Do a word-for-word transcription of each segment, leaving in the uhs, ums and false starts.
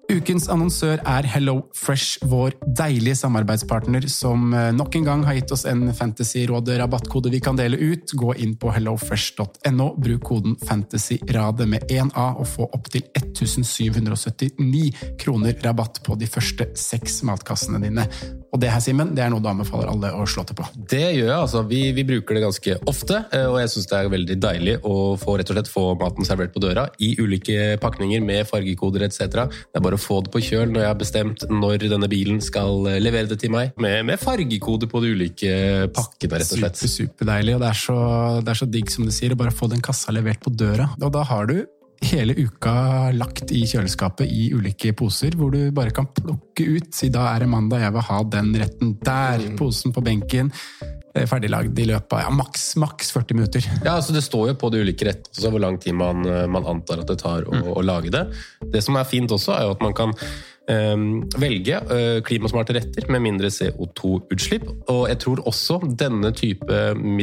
Ukens annonsør er HelloFresh, vår deilige samarbeidspartner som nok en gang har gitt oss en Fantasyrådet-rabattkode vi kan dele ut. Gå inn på hellofresh dot no, bruk koden FANTASYRADE med en A og få opp til sytten syttini kroner rabatt på de første seks matkassene dine. Og det her, Simen, det er noe du anbefaler alle å slå til på. Det gjør jeg, altså. Vi, vi bruker det ganske ofte, og jeg synes det er veldig deilig å få rett og slett få maten servert på døra i ulike pakninger med fargekoder et cetera. Det er bare å få det på kjøl når jeg har bestemt når denne bilen skal levere det til meg, med, med fargekoder på de ulike pakkene, rett og slett. Super, super deilig, og det er, så, det er så digg som du sier, å bare få den kassa levert på døra. Og da har du hele uka lagt i kjøleskapet i ulike poser, hvor du bare kan plukke ut, si da er det mandag, jeg vil ha den retten der, mm. posen på benken, ferdiglagd i løpet av ja, maks, maks førti minutter. Ja, altså det står jo på de ulike rettene, så hvor lang tid man, man antar at det tar å, mm. å lage det. Det som er fint også, er jo at man kan Um, velge uh, klimasmarte retter med mindre C O to utslipp, og jeg tror også denne type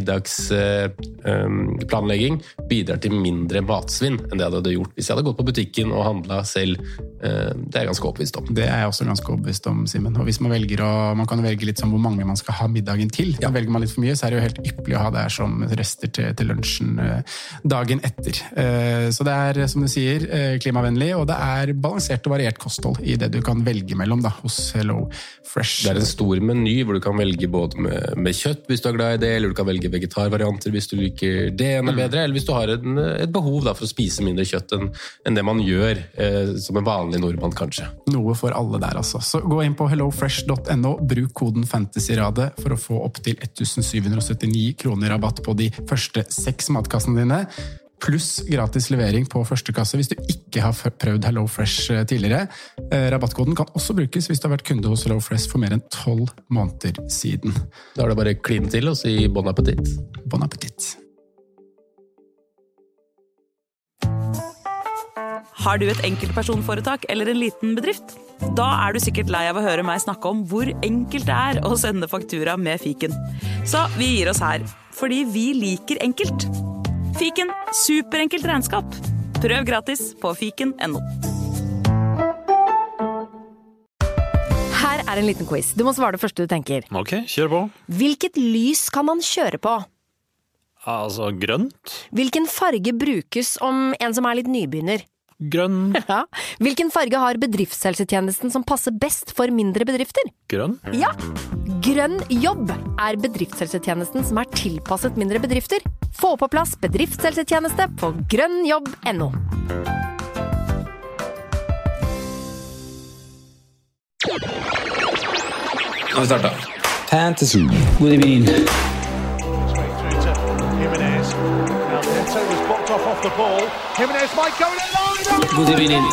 middagsplanlegging uh, um, bidrar til mindre matsvinn enn det jeg hadde gjort hvis jeg hadde gått på butikken og handlet selv. Uh, det er jeg ganske overbevist om. Det er jeg også ganske overbevist om, Simen. Og hvis man velger å, man kan velge litt som hvor mange man skal ha middagen til. Ja. Velger man litt for mye, så er det jo helt ypperlig å ha det her som rester til, til lunsjen uh, dagen etter. Uh, så det er, som du sier, uh, klimavennlig, og det er balansert og variert kosthold i det du kan velge mellom da, hos HelloFresh. Det er en stor meny hvor du kan velge både med, med kjøtt hvis du er glad i det, eller du kan velge vegetarvarianter hvis du liker det enda mm. bedre, eller hvis du har en, et behov da, for å spise mindre kjøtt enn, enn det man gjør eh, som en vanlig nordmann kanskje. Noe for alle der altså. Så gå inn på hellofresh dot no, bruk koden FANTASYRADE for å få opp til sytten syttini kroner rabatt på de første seks matkassene dine. Pluss gratis levering på første kasse hvis du ikke har prøvd HelloFresh tidligere. Rabattkoden kan også brukes hvis du har vært kunde hos HelloFresh for mer enn tolv måneder siden. Da er det bare kline til og si bon appétit. Bon appétit. Har du et enkeltpersonforetak eller en liten bedrift? Da er du sikkert lei av å høre meg snakke om hvor enkelt det er å sende faktura med fiken. Så vi gir oss her, fordi vi liker enkelt. Fiken, superenkelt regnskap. Prøv gratis på fiken punktum no. Her er en liten quiz. Du må svare det første du tenker. Ok, kjør på. Hvilket lys kan man kjøre på? Altså, grønt. Hvilken farge brukes om en som er litt nybegynner? Grønn. Ja. Hvilken farge har bedriftshelsetjenesten som passer best for mindre bedrifter? Grønn. Ja. Grønn jobb er bedriftshelsetjenesten som er tilpasset mindre bedrifter. Få på plass bedriftshelsetjeneste på grønn jobb punktum no. Nå har vi startet. Fantasy. God evening. God evening.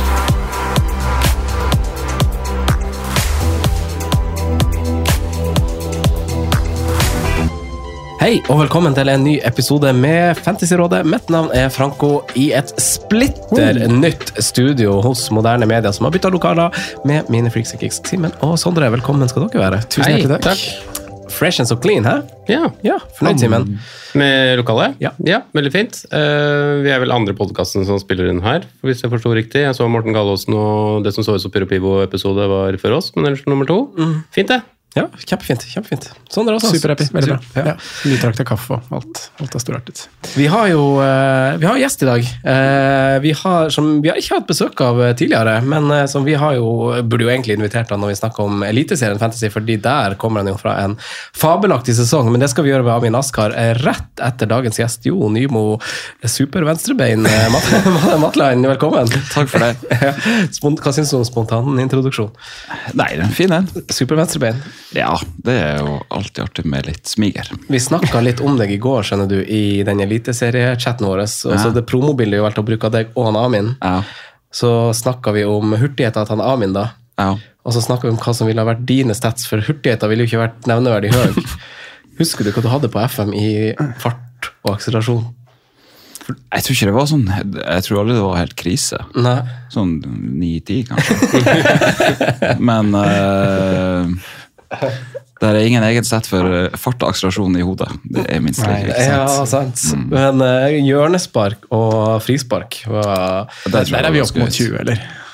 Hei, og velkommen til en ny episode med Fantasyrådet. Mitt navn er Franco i et splitter nytt studio hos Moderne Media, som har byttet lokaler med mine freaks and kicks. Simen og Sondre, velkommen skal dere være. Tusen hjertelig takk. takk. Fresh and so clean, hæ? Ja. Ja, fornøyd, Simen. Med lokalet? Ja. Ja, veldig fint. Uh, vi er vel andre podcasten som spiller inn her, hvis jeg forstår riktig. Jeg så Morten Galaasen, og det som så ut som Pyro Pivo-episode var for oss, men ellers nummer to. Mm. Fint det. Ja, kjempefint, kjempefint. Sondre også. Superhappy, veldig bra. Ja. Ja. Nytraktet kaffe og alt, alt er storartet. Vi har jo uh, vi har gjest i dag. Uh, vi, har, som, vi har ikke hatt besøk av tidligere, men uh, som vi har jo, burde jo egentlig invitert han når vi snakker om Eliteserien Fantasy, fordi der kommer han jo fra en fabelaktig sesong, men det skal vi gjøre ved Amin Askar rett etter dagens gjest. Jo, Nymo, super venstrebein, uh, Matlein, velkommen. Takk for det. Hva synes du om spontan introduksjon? Nei, den er fin, den. Super venstrebein. Ja, det er jo alltid artig med litt smiger. Vi snakket litt om deg i går, skjønner du, i den eliteseriechatten vår, og så ja. det promobildet jo valgte å bruke deg og han Amin. Ja. Så snakket vi om hurtigheten til han Amin da, Ja. og så snakket vi om hva som ville ha vært dine stats, for hurtigheten ville jo ikke vært nevneverdig høy. Husker du hva du hadde på F M i fart og akselerasjon? Jeg tror ikke det var sånn, jeg tror aldri det var helt krise. Nei. Sånn ni ti kanskje. Men uh, det er ingen egen sett for fart og akselerasjon i hodet. Det er minst like ikke sant. Ja, sant. Mm. Men uh, hjørnespark og frispark var... Der, der er vi opp mot tjue, eller?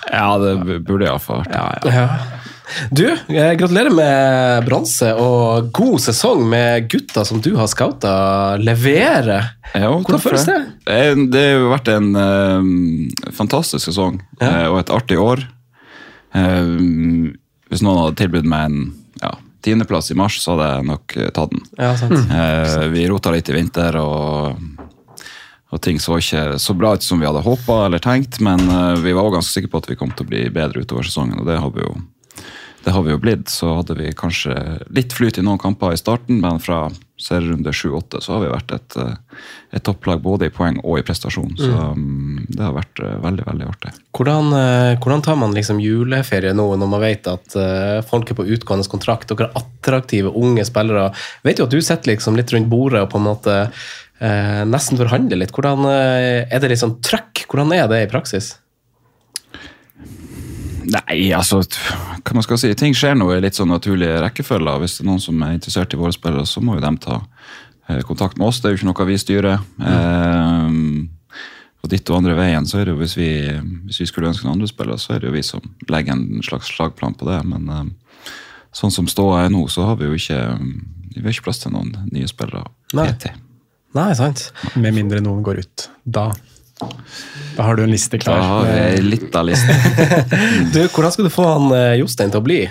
Ja, det burde i hvert fall vært. Ja, ja. Ja. Du, gratulerer med bronse og god sesong med gutta som du har scoutet levere. Jo, Hvordan føles det? Det har jo vært en uh, fantastisk sesong ja. uh, og et artig år. Uh, hvis noen hadde tilbudt meg en ja, tiendeplass i mars, så hadde jeg nok tatt den. Ja, sant. Uh, vi rota litt i vinter, og, og ting så ikke så bra ut som vi hadde håpet eller tenkt, men uh, vi var også ganske sikre på at vi kom til å bli bedre utover sesongen, og det har vi jo Det har vi jo blitt, så hadde vi kanskje litt flyt i noen kamper i starten, men fra serierunde sju åtte så har vi vært et, et topplag både i poeng og i prestasjon, så um, det har vært veldig, veldig artig. Hvordan, hvordan tar man liksom juleferie nå, når man vet at uh, folk er på utgående kontrakt, og er attraktive unge spillere? Vet jo at du sitter liksom litt rundt bordet og på en måte uh, nesten forhandler litt. Hvordan uh, er det liksom trøkk? Hvordan er det i praksis? Nei, altså, hva man skal si, ting skjer nå i litt sånn naturlige rekkefølger. Hvis det er noen som er interessert i våre spillere, så må jo dem ta eh, kontakt med oss. Det er jo ikke noe vi styrer. Mm. Eh, og ditt og andre veien, så er det jo hvis vi, hvis vi skulle ønske noen andre spillere, så er det jo vi som legger en slags slagplan på det. Men eh, sånn som ståa er nå, så har vi jo ikke, vi har ikke plass til noen nye spillere. Nei, P T. Nei sant. Med mindre noen går ut. Da... Da har du en liste klar. Da har jeg litt av listen. Du, hvordan skal du få han Jostein til å bli?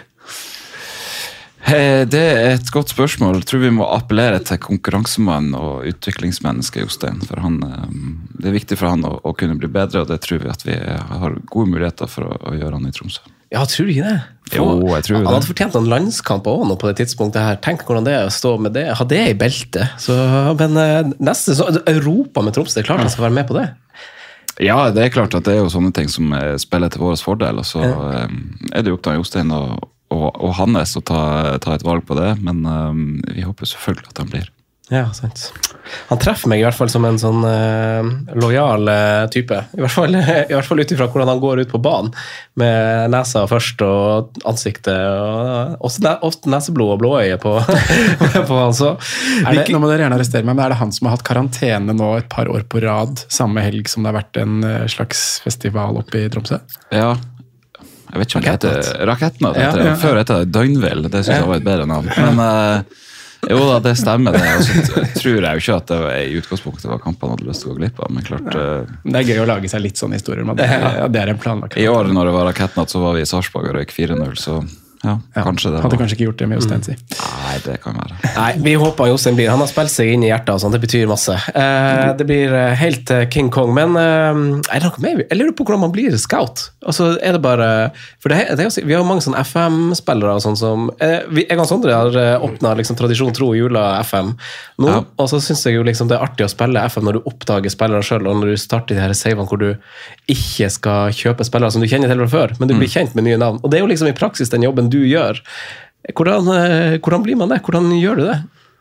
Det er et godt spørsmål. Jeg tror vi må appellere til konkurransemann og utviklingsmenneske Jostein. For han, det er viktig for han å, å kunne bli bedre, og det tror vi at vi har gode muligheter for å, å gjøre han i Tromsø. Ja, tror du ikke det? For, jo, jeg tror det. Han hadde fortjent en landskamp også nå på det tidspunktet her. Tenk hvordan det er å stå med det. Ha det i beltet. Så, men neste, så, Europa med Tromsø, det er klart han skal være med på det. Ja, det er klart at det er jo sånne ting som spiller til vår fordel, og så ja. er det jo opp til Jostein og, og, og Hannes å ta, ta et valg på det, men um, vi håper selvfølgelig at han blir. Ja, sant. Han treffer meg i hvert fall som en sånn uh, lojal uh, type. I hvert fall, i hvert fall utifra hvordan han går ut på banen, med nesa først og ansiktet, og også ne ofte neseblod og blåøye på, på han. Så, er det, nå må dere gjerne arrestere meg, men er det han som har hatt karantene nå et par år på rad, samme helg som det har vært en slags festival oppe i Tromsø? Ja, jeg vet ikke om det heter Rakettnatt. Ja, ja. Før heter det Døgnvill, det synes jeg var et bedre navn. Men... Uh, Jo da, det stemmer det. Og så tror jeg jo ikke at det var, i utgangspunktet var kampen hadde lyst til å gå glipp av, men klart... Uh, det er gøy å lage seg litt sånne historier, men det, ja, det er en planlagt. I år når det var Rakettnatt, så var vi i Sarpsborg og røyk fire null, så ja, ja, kanskje det var... Hadde kanskje ikke gjort det med Jostein, si. Nei, det kan være. Nei, vi håper Jostein blir. Han har spilt seg inn i hjertet og sånn, det betyr masse. Eh, det blir helt King Kong, men eh, er det noe mer? Jeg lurer på hvordan man blir scout. Altså, er det bare... For det, det er jo, vi har mange sånne F M-spillere og sånn som... Eh, vi, jeg og Sondre har åpnet liksom, tradisjon tro jula F M nå, ja. Og så synes jeg jo liksom det er artig å spille F M når du oppdager spillere selv, og når du starter de her savene hvor du ikke skal kjøpe spillere som du kjenner til fra før, men du blir kjent med nye navn. Og det er jo liksom i praksis den jobben du gjør. Hvordan, hvordan blir man det? Hvordan gjør du det?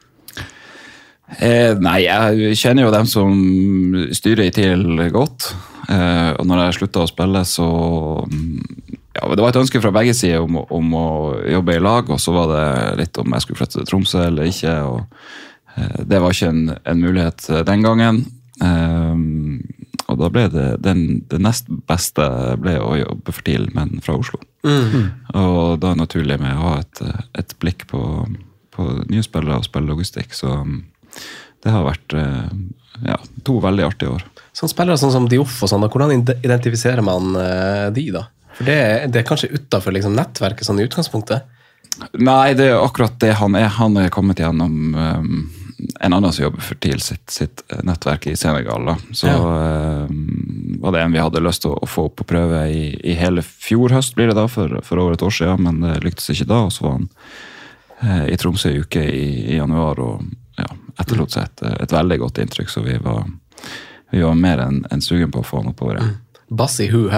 Eh, nei, jeg kjenner jo dem som styrer i TIL godt. Eh, og når jeg sluttet å spille, så... Ja, det var et ønske fra begge sider om, om å jobbe i lag, og så var det litt om jeg skulle flytte til Tromsø eller ikke. Og, eh, det var ikke en, en mulighet den gangen. Eh, og da ble det, den, det nest beste ble å jobbe for TIL, men fra Oslo. Mm. Og da er det naturlig med å ha et, et blikk på, på nye spillere og spille logistikk, så det har vært ja, to veldig artige år. Sånn spillere sånn som Dioff og sånn, hvordan identifiserer man de da? For det, det er kanskje utenfor liksom, nettverket sånn i utgangspunktet? Nei, det er akkurat det han er. Han er kommet gjennom um, en annen som jobber for TIL sitt, sitt nettverk i Senegal. Da. Så ja. um, var det en vi hadde lyst til å, å få opp på prøve i, i hele fjor høst, blir det da, for, for over et år siden, men det lyktes ikke da. Og så var han uh, i Tromsø i uke i, i januar, og ja, etterlot seg et, et veldig godt inntrykk, så vi var, vi var mer enn en sugen på å få han oppover. Ja. Bass i hu, hæ?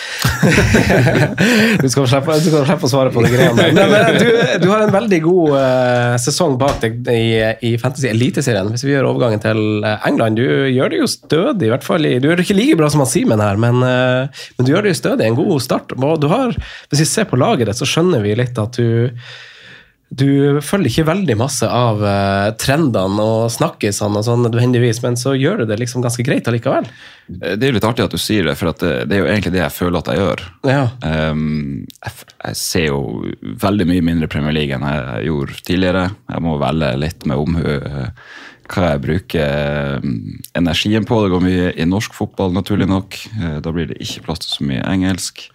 du, skal slippe, du skal slippe å svare på det greiene. Men, men du, du har en veldig god uh, sesong bak deg i, i Fantasy Eliteserien. Hvis vi gjør overgangen til England, du gjør det jo stødig, i hvert fall. I, du gjør det ikke like bra som han Simen her, men, uh, men du gjør det jo stødig, en god start. Og du har, hvis vi ser på laget ditt, så skjønner vi litt at du du følger ikke veldig masse av uh, trendene og snakkesene og sånn nødvendigvis, men så gjør du det liksom ganske greit allikevel. Det er jo litt artig at du sier det, for at det, det er jo egentlig det jeg føler at jeg gjør. Ja. Um, jeg, jeg ser jo veldig mye mindre Premier League enn jeg gjorde tidligere. Jeg må velge litt med omhu uh, hva jeg bruker energien på. Det går mye i norsk fotball, naturlig nok. Uh, da blir det ikke plass til så mye engelsk.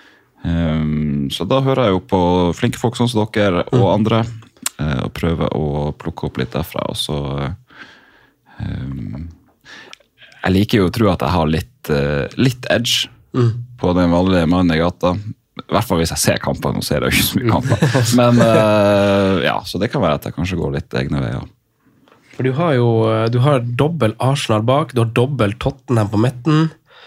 Um, så da hører jeg jo på flinke folk som dere og andre uh, og prøver å plukke opp litt derfra, og så um, jeg liker jo å tro at jeg har litt, uh, litt edge mm. på den vanlige mannen i gata, i hvert fall hvis jeg ser kamper. Nå ser jeg jo ikke så mye kamper, men uh, ja, så det kan være at jeg kanskje går litt egne veier. For du har jo du har dobbelt Arsenal bak, du har dobbelt Tottenham på midten.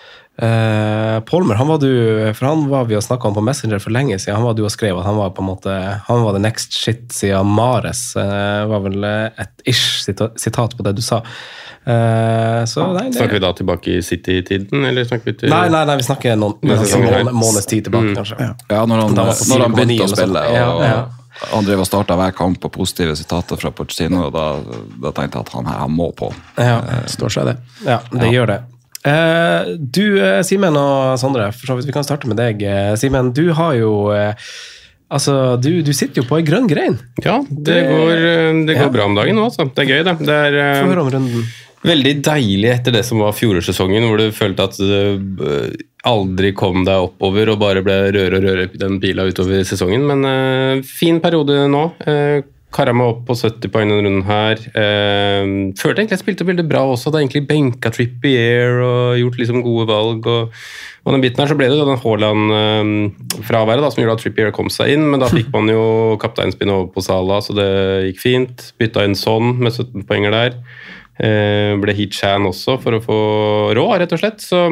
Uh, Polmer, han var du for han var vi og snakket om på Messenger for lenge siden. Han var du og skrev at han var på en måte han var the next shit siden Mares. uh, var vel et ish sitat på det du sa. uh, så nei, det... Snakker vi da tilbake i City-tiden, eller snakker vi til... Nei, nei, nei vi snakker noen, noen måneds tid tilbake, mm. kanskje. Ja, ja når, han, når han begynte å spille og, ja, ja. Han drev og startet hver kamp på positive sitater fra Pochettino, og da, da tenkte jeg at han her han må på. Ja, står seg det. Ja, det ja. gjør det. Uh, du, uh, Simen og Sondre, for så vidt vi kan starte med deg. Uh, Simen, du har jo uh, altså, du, du sitter jo på en grønn grein. Ja, det går, det går ja. bra om dagen nå, altså. Det er gøy, det. Det er uh, Få høre om runden. Veldig deilig etter det som var fjorårssesongen, hvor du følte at du uh, aldri kom deg oppover og bare ble røre og røre den pila utover sesongen. Men uh, fin periode nå. Uh, Karra meg opp på sytti poeng denne runden her. Eh, følte egentlig jeg spilte veldig bra også. Da egentlig benka Trippier og gjort liksom gode valg. Og, og den biten her så ble det jo den Haaland-fraværet eh, som gjorde at Trippier kom seg inn. Men da fikk man jo kapteinspinn over på Salah, så det gikk fint. Bytta inn Son med sytten poenger der. Eh, ble Heat Chan også for å få råd, rett og slett. Så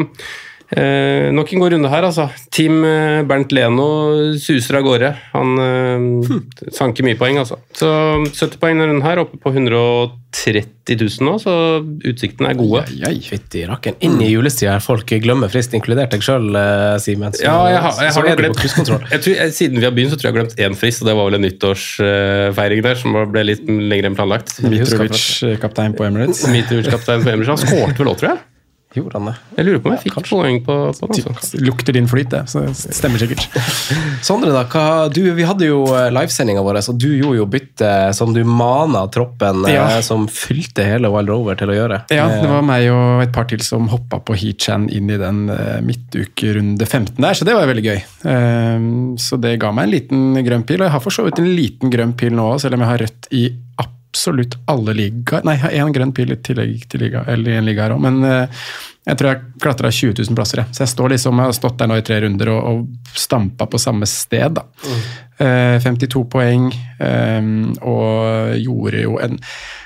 Eh, nok en god runde her, altså. Team eh, Bernt Leno suser av gårde. Han eh, hm. sanker mye poeng, altså. Så sytti poeng denne runden her, oppe på hundre og tretti tusen nå, så utsiktene er gode. Ja, ja, fytti rakken. Inn i julestida her, folk glemmer frist, inkludert deg selv, eh, Simen. Ja, jeg har, jeg har glemt. Jeg tror, jeg, siden vi har begynt, så tror jeg jeg har glemt én frist, og det var vel en nyttårsfeiring der, som ble litt lenger enn planlagt. Mitrovic, kaptein på Emirates. Mitrovic, kaptein på Emirates. Han skårte vel også, tror jeg. Gjorde han det? Jeg lurer på om jeg fikk ja, poeng på, på det. Altså. Lukter din flyt, det. Så det stemmer sikkert. Sondre, da, hva, du, vi hadde jo livesendinga vår, så du gjorde jo bytte som du manet troppen, ja. eh, som fylte hele Wild Rover til å gjøre. Ja, det var meg og et par til som hoppet på Heat Chan inn i den uh, midtukerunde femten der, så det var veldig gøy. Uh, så det ga meg en liten grønn pil, og jeg har for så vidt en liten grønn pil nå, selv om jeg har rødt i absolutt alle ligaer. Nei, jeg har en grønn pil i tillegg til liga, eller i en liga her også, men uh, jeg tror jeg klatret tjue tusen plasser. Jeg. Så jeg står liksom, jeg har stått der nå i tre runder og, og stampet på samme sted. Da. Mm. Uh, femtito poeng, um, og gjorde jo en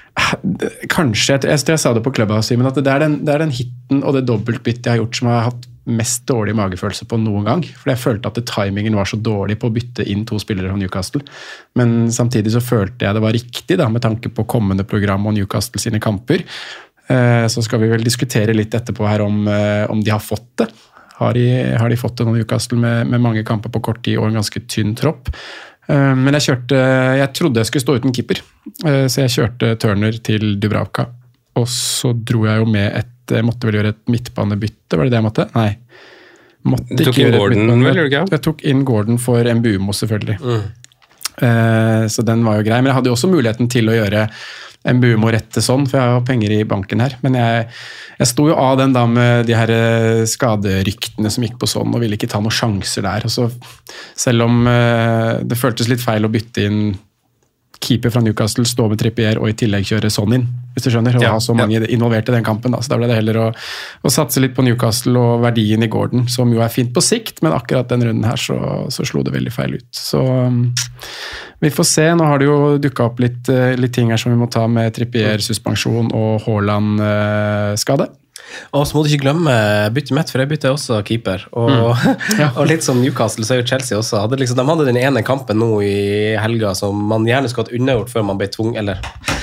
kanskje, jeg, jeg sa det på Clubhouse, men at det er, den, det er den hitten og det dobbeltbyttet jeg har gjort som jeg har hatt mest dårlig magefølelse på noen gang. For jeg følte at det, timingen var så dårlig på å bytte inn to spillere fra Newcastle. Men samtidig så følte jeg det var riktig da, med tanke på kommende program og Newcastle sine kamper. Uh, så skal vi vel diskutere litt etterpå her om, uh, om de har fått det. Har de, har de fått det nå Newcastle med, med mange kamper på kort tid og en ganske tynn tropp. Uh, men jeg kjørte, jeg trodde jeg skulle stå uten keeper, uh, så jeg kjørte Turner til Dubravka. Og så dro jeg jo med et, jeg måtte vel gjøre et midtbanebytte, var det det jeg måtte? Nei. Måtte du tok inn Gordon, vel, gjør du ikke? Jeg tok inn Gordon for Mbumo, selvfølgelig. Mm. Uh, så den var jo grei, men jeg hadde jo også muligheten til å gjøre Mbumo rette sånn, for jeg har penger i banken her. Men jeg, jeg sto jo av den da med de her skaderyktene som gikk på sånn, og ville ikke ta noen sjanser der. Og så, selv om uh, det føltes litt feil å bytte inn keeper fra Newcastle, stå med Trippier og i tillegg kjøre sånn inn, hvis du skjønner, og ja, ha så mange ja. involvert i den kampen. Da. Så da ble det heller å, å satse litt på Newcastle og verdien i Gordon, som jo er fint på sikt, men akkurat den runden her så, så slo det veldig feil ut. Så um, vi får se. Nå har det jo dukket opp litt, litt ting her som vi må ta med Trippier-suspensjon og Haaland-skade. Og så må du ikke glemme bytte mitt, for jeg bytter også keeper. Og, mm. ja. og litt som Newcastle, så er jo Chelsea også. Hadde liksom, de hadde den ene kampen nå i helga som man gjerne skulle hatt unnagjort før man ble tvunget, eller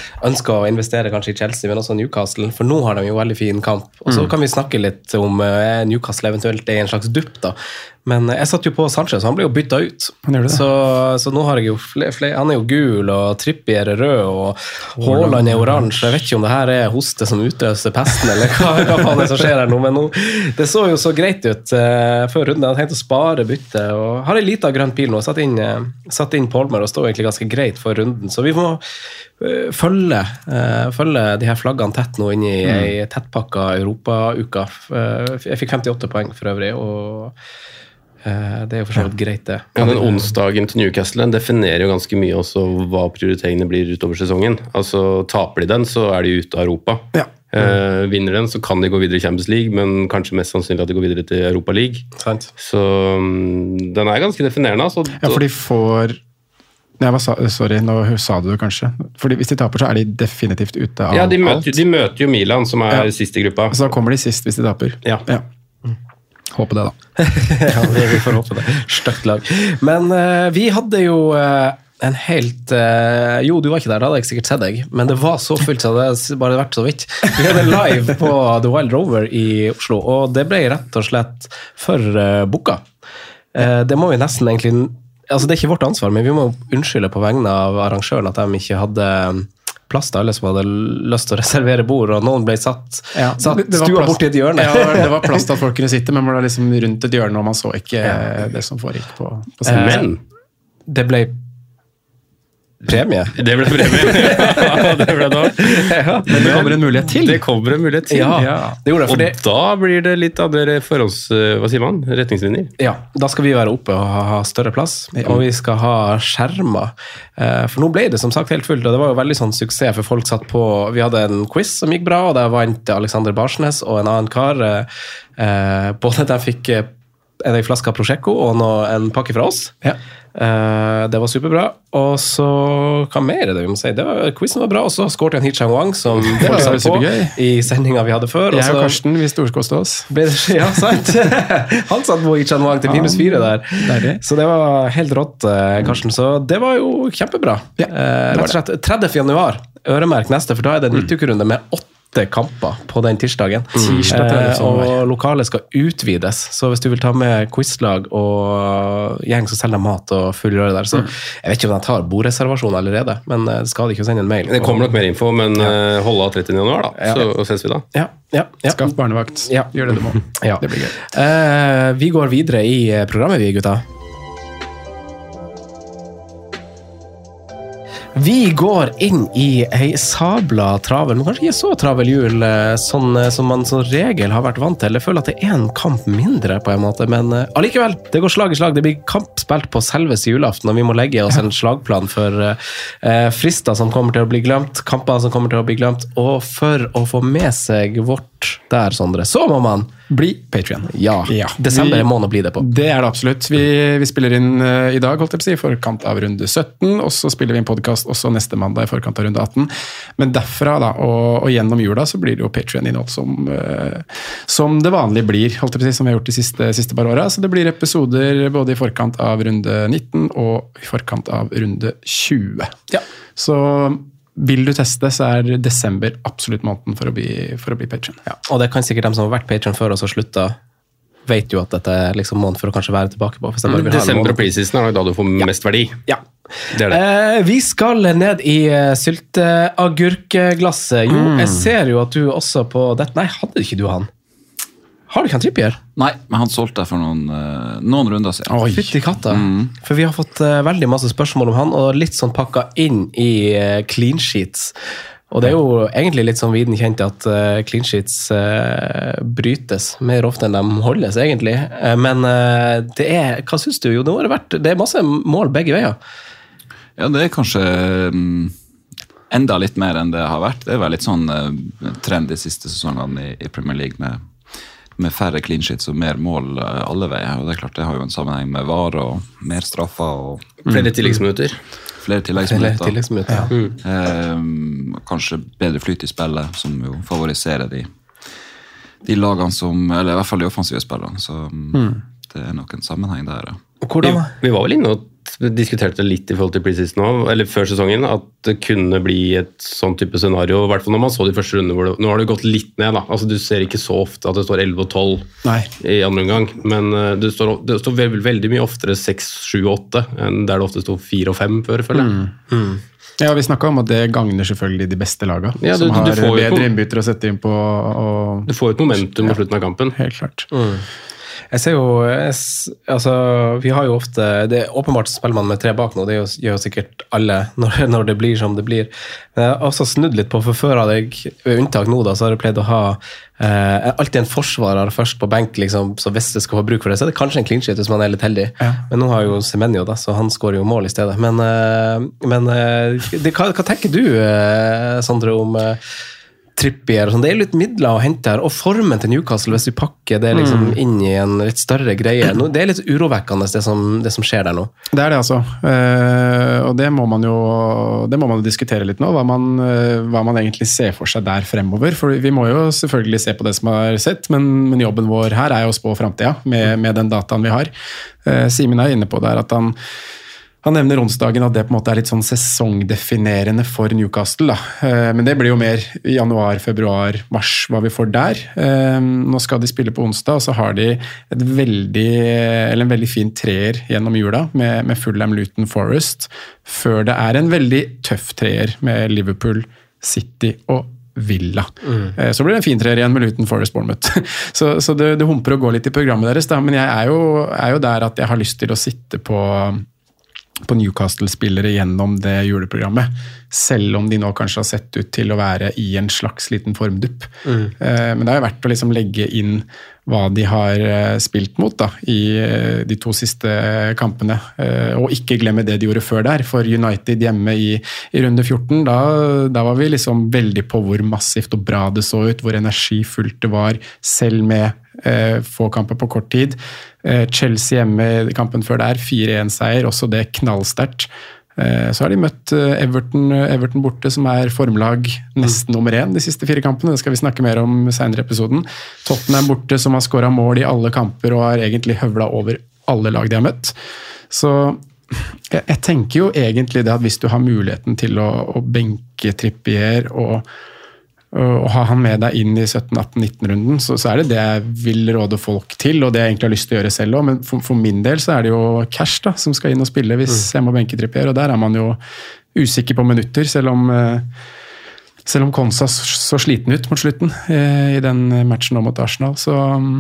ønsker å investere kanskje i Chelsea, men også Newcastle, for nå har de jo veldig fin kamp. Og så kan vi snakke litt om uh, Newcastle eventuelt er en slags dupp da. Men jeg satt jo på Sanchez, han ble jo byttet ut. Han gjør det. Så, så nå har jeg jo flere, flere, han er jo gul, og Trippier er rød, og Haaland er oransje. Jeg vet ikke om det her er hoste som utløser pesten, eller hva, hva faen er som skjer her nå, men nå, det så jo så greit ut uh, før runden. Jeg hadde tenkt å spare bytte, og har en liten grønn pil nå, satt inn, uh, satt inn Palmer, og står egentlig ganske greit for runden. Så vi må uh, følge, uh, følge de her flaggene tett nå inn i mm. en tettpakka Europa-uka. Uh, jeg fikk femtiåtte poeng for øvrig, og det er jo for så vidt greit det. Ja, den onsdagen til Newcastle den definerer jo ganske mye også hva prioriteringene blir utover sesongen. Altså taper de den, så er de ute av Europa. Ja. Eh, vinner den, så kan de gå videre i Champions League, men kanskje mest sannsynlig at de går videre til Europa League. Sant. Så um, den er ganske definerende. Altså. Ja, for de får... Nei, hva sa, sorry, nå sa du det kanskje. Fordi hvis de taper, så er de definitivt ute av alt. Ja, de møter, de møter jo Milan, som er ja. sist i gruppa. Så da kommer de sist hvis de taper. Ja. Ja. Håper det da. Ja, vi får håpe det. Støkt lag. Men uh, vi hadde jo uh, en helt... Uh, jo, du var ikke der, da hadde jeg sikkert sett deg, men det var så fullt så det hadde bare vært så vidt. Vi hadde live på The Wild Rover i Oslo, og det ble rett og slett for uh, boka. Uh, det må vi nesten egentlig... Altså, det er ikke vårt ansvar, men vi må unnskylde på vegne av arrangøren at de ikke hadde... plass til alle som hadde lyst til å reservere bord, og noen ble satt, ja, satt det, det stua plass, bort i et hjørne. Ja, det var plass til at folk kunne sitte, men man var liksom rundt et hjørne, og man så ikke ja. det som foregikk på, på scenen. Men det ble premie. Det ble premie. Ja, det ble da. Ja, men det kommer en mulighet til. Det kommer en mulighet til. Ja, ja. Det gjorde det, for og det. Da blir det litt av dere forhånds... Hva sier man? Retningslinjer? Ja, da skal vi være oppe og ha større plass, og vi skal ha skjermer. For nå ble det som sagt helt fullt, og det var jo veldig sånn suksess, for folk satt på... Vi hadde en quiz som gikk bra, og der vant Alexander Barsnes og en annen kar. Både de fikk en flaske Prosecco og en pakke fra oss. Ja. Uh, det var superbra, og så hva mer er det vi må si? Det var, quizen var bra, og så skårte en Hee Chang Wang som folk satt på i sendinga vi hadde før. Jeg og Karsten, vi storkoste oss. Det, ja, sant. Han satt på Hee Chang Wang til minus fire der. Deilig. Så det var helt rått, Karsten. Så det var jo kjempebra. Ja, uh, rett og slett tredje januar, øremerk neste, for da er det en midtukerunde med åtte kamper på den tirsdagen. Tirsdag, eh, og lokalet skal utvides, så hvis du vil ta med quizlag og gjeng som selger mat og full røre der, så mm. jeg vet ikke om de tar bordreservasjon allerede, men det skal de ikke sende en mail. Det kommer nok mer info, men ja. hold av trettiende januar da, ja. så ses vi da. Ja, ja, ja. Skaff barnevakt. Ja. Gjør det du må. Ja. Det blir gøy. Eh, vi går videre i programmet, vi gutta. Vi går inn i ei sabla travel, men kanskje ikke så travel jul sånn som man som regel har vært vant til. Jeg føler at det er en kamp mindre på en måte, men uh, allikevel, det går slag i slag. Det blir kamp spilt på selveste julaften, og vi må legge oss en slagplan for uh, frister som kommer til å bli glemt, kamper som kommer til å bli glemt, og for å få med seg vårt der, Sondre, så må man bli Patreon. Ja, ja. Desember er måned å bli det på. Det er det absolutt. Vi, vi spiller inn uh, i dag, holdt jeg på å si, i forkant av runde sytten, og så spiller vi en podcast også neste mandag i forkant av runde atten. Men derfra da, og, og gjennom jula, så blir det jo Patreon-innhold som, uh, som det vanlige blir, holdt jeg på å si, som vi har gjort de siste, siste par årene. Så det blir episoder både i forkant av runde nitten og i forkant av runde tjue. Ja. Så vil du teste, så er desember absolutt måneden for å bli, for å bli Patreon. Ja. Og det kan sikkert de som har vært Patreon før og så slutta, vet jo at dette er liksom måneden for å kanskje være tilbake på. Mm, desember og preseason er da du får ja. mest verdi. Ja. Det er det. Eh, vi skal ned i sylteagurkglasset. Jo, mm. jeg ser jo at du også på dette. Nei, hadde ikke du han? Har du ikke han Trippier? Nei, men han solgte for noen, noen runder siden. Oi, fytti katta. Mm. For vi har fått uh, veldig masse spørsmål om han, og litt sånn pakka inn i uh, clean sheets. Og det er jo egentlig litt sånn viden kjent at uh, clean sheets uh, brytes mer ofte enn de holdes, egentlig. Uh, men uh, det er, hva synes du? Jo, det har vært, det er masse mål begge veier. Ja, det er kanskje um, enda litt mer enn det har vært. Det er vel litt sånn uh, trend de siste sesongene i, i Premier League med med færre clean sheets og mer mål alle veier, og det er klart det har jo en sammenheng med V A R og mer straffer og flere tilleggsminutter. Flere tilleggsminutter. Flere tilleggsminutter, ja. Mm. Eh, kanskje bedre flyt i spillet, som jo favoriserer de, de lagene som, eller i hvert fall de offensive spillerne, så mm. det er nok en sammenheng der. Ja. Hvordan? Vi, vi var vel inne og diskuterte det litt i forhold til preseason nå, eller før sesongen, at det kunne bli et sånn type scenario, i hvert fall når man så de første rundene, hvor det, nå har det gått litt ned da, altså du ser ikke så ofte at det står elleve og tolv Nei. I andre omgang, men det står, det står veldig, veldig mye oftere seks, sju og åtte enn der det ofte står fire og fem før, føler jeg. Mm. Mm. Ja, vi snakket om at det gagner selvfølgelig de beste lagene, ja, du, som har bedre på, innbytter å sette inn på. Og, du får et momentum på slutten av kampen. Helt klart. Mm. Jeg ser jo, jeg, altså, vi har jo ofte, det er åpenbart spiller man med tre bak nå, det gjør jo sikkert alle når, når det blir som det blir. Men jeg har også snudd litt på, for før hadde jeg, ved unntak nå da, så har jeg pleid å ha eh, alltid en forsvarer først på benk, liksom, så hvis det skal få bruk for det, så er det kanskje en clean sheet hvis man er litt heldig. Ja. Men nå har jo Semenyo da, så han skårer jo mål i stedet. Men, eh, men eh, det, hva, hva tenker du, eh, Sondre, om eh, Trippier og sånn, det er litt midler å hente her, og formen til Newcastle, hvis vi pakker det liksom mm. inn i en litt større greie, det er litt urovekkende det som, det som skjer der nå. Det er det altså, uh, og det må man jo det må man jo diskutere litt nå, hva man, uh, hva man egentlig ser for seg der fremover, for vi må jo selvfølgelig se på det som har sett, men, men jobben vår her er jo å spå fremtiden med, med den dataen vi har. Uh, Simen er inne på det her, at han Han nevner onsdagen at det på en måte er litt sånn sesongdefinerende for Newcastle. Da. Men det blir jo mer i januar, februar, mars, hva vi får der. Nå skal de spille på onsdag, og så har de et veldig, eller en veldig fin treer gjennom jula med, med Fulham, Luton, Forest, før det er en veldig tøff treer med Liverpool, City og Villa. Mm. Så blir det en fin treer igjen med Luton, Forest, Bournemouth. Så, så det, det humper og går litt i programmet deres, da. Men jeg er jo, er jo der at jeg har lyst til å sitte på på Newcastle-spillere gjennom det juleprogrammet, selv om de nå kanskje har sett ut til å være i en slags liten formdupp. Mm. Men det har jo vært å liksom legge inn hva de har spilt mot da, i de to siste kampene, og ikke glemme det de gjorde før der, for United hjemme i, i runde fjorten, da, da var vi liksom veldig på hvor massivt og bra det så ut, hvor energifullt det var, selv med eh, få kamper på kort tid. Eh, Chelsea hjemme i kampen før der, fire en seier, også det knallsterkt. Så har de møtt Everton, Everton borte, som er formlag nesten nummer én de siste fire kampene. Det skal vi snakke mer om senere i episoden. Tottenham borte, som har skåret mål i alle kamper og har egentlig høvlet over alle lag de har møtt. Så jeg, jeg tenker jo egentlig det at hvis du har muligheten til å, å benke Trippier og og ha han med deg inn i sytten, atten, nitten-runden, så, så er det det jeg vil råde folk til, og det jeg egentlig har lyst til å gjøre selv også. Men for, for min del så er det jo Cash da, som skal inn og spille hvis mm. jeg må benke Trippier, og der er man jo usikker på minutter, selv om, selv om Konsa så sliten ut mot slutten i den matchen nå mot Arsenal. Så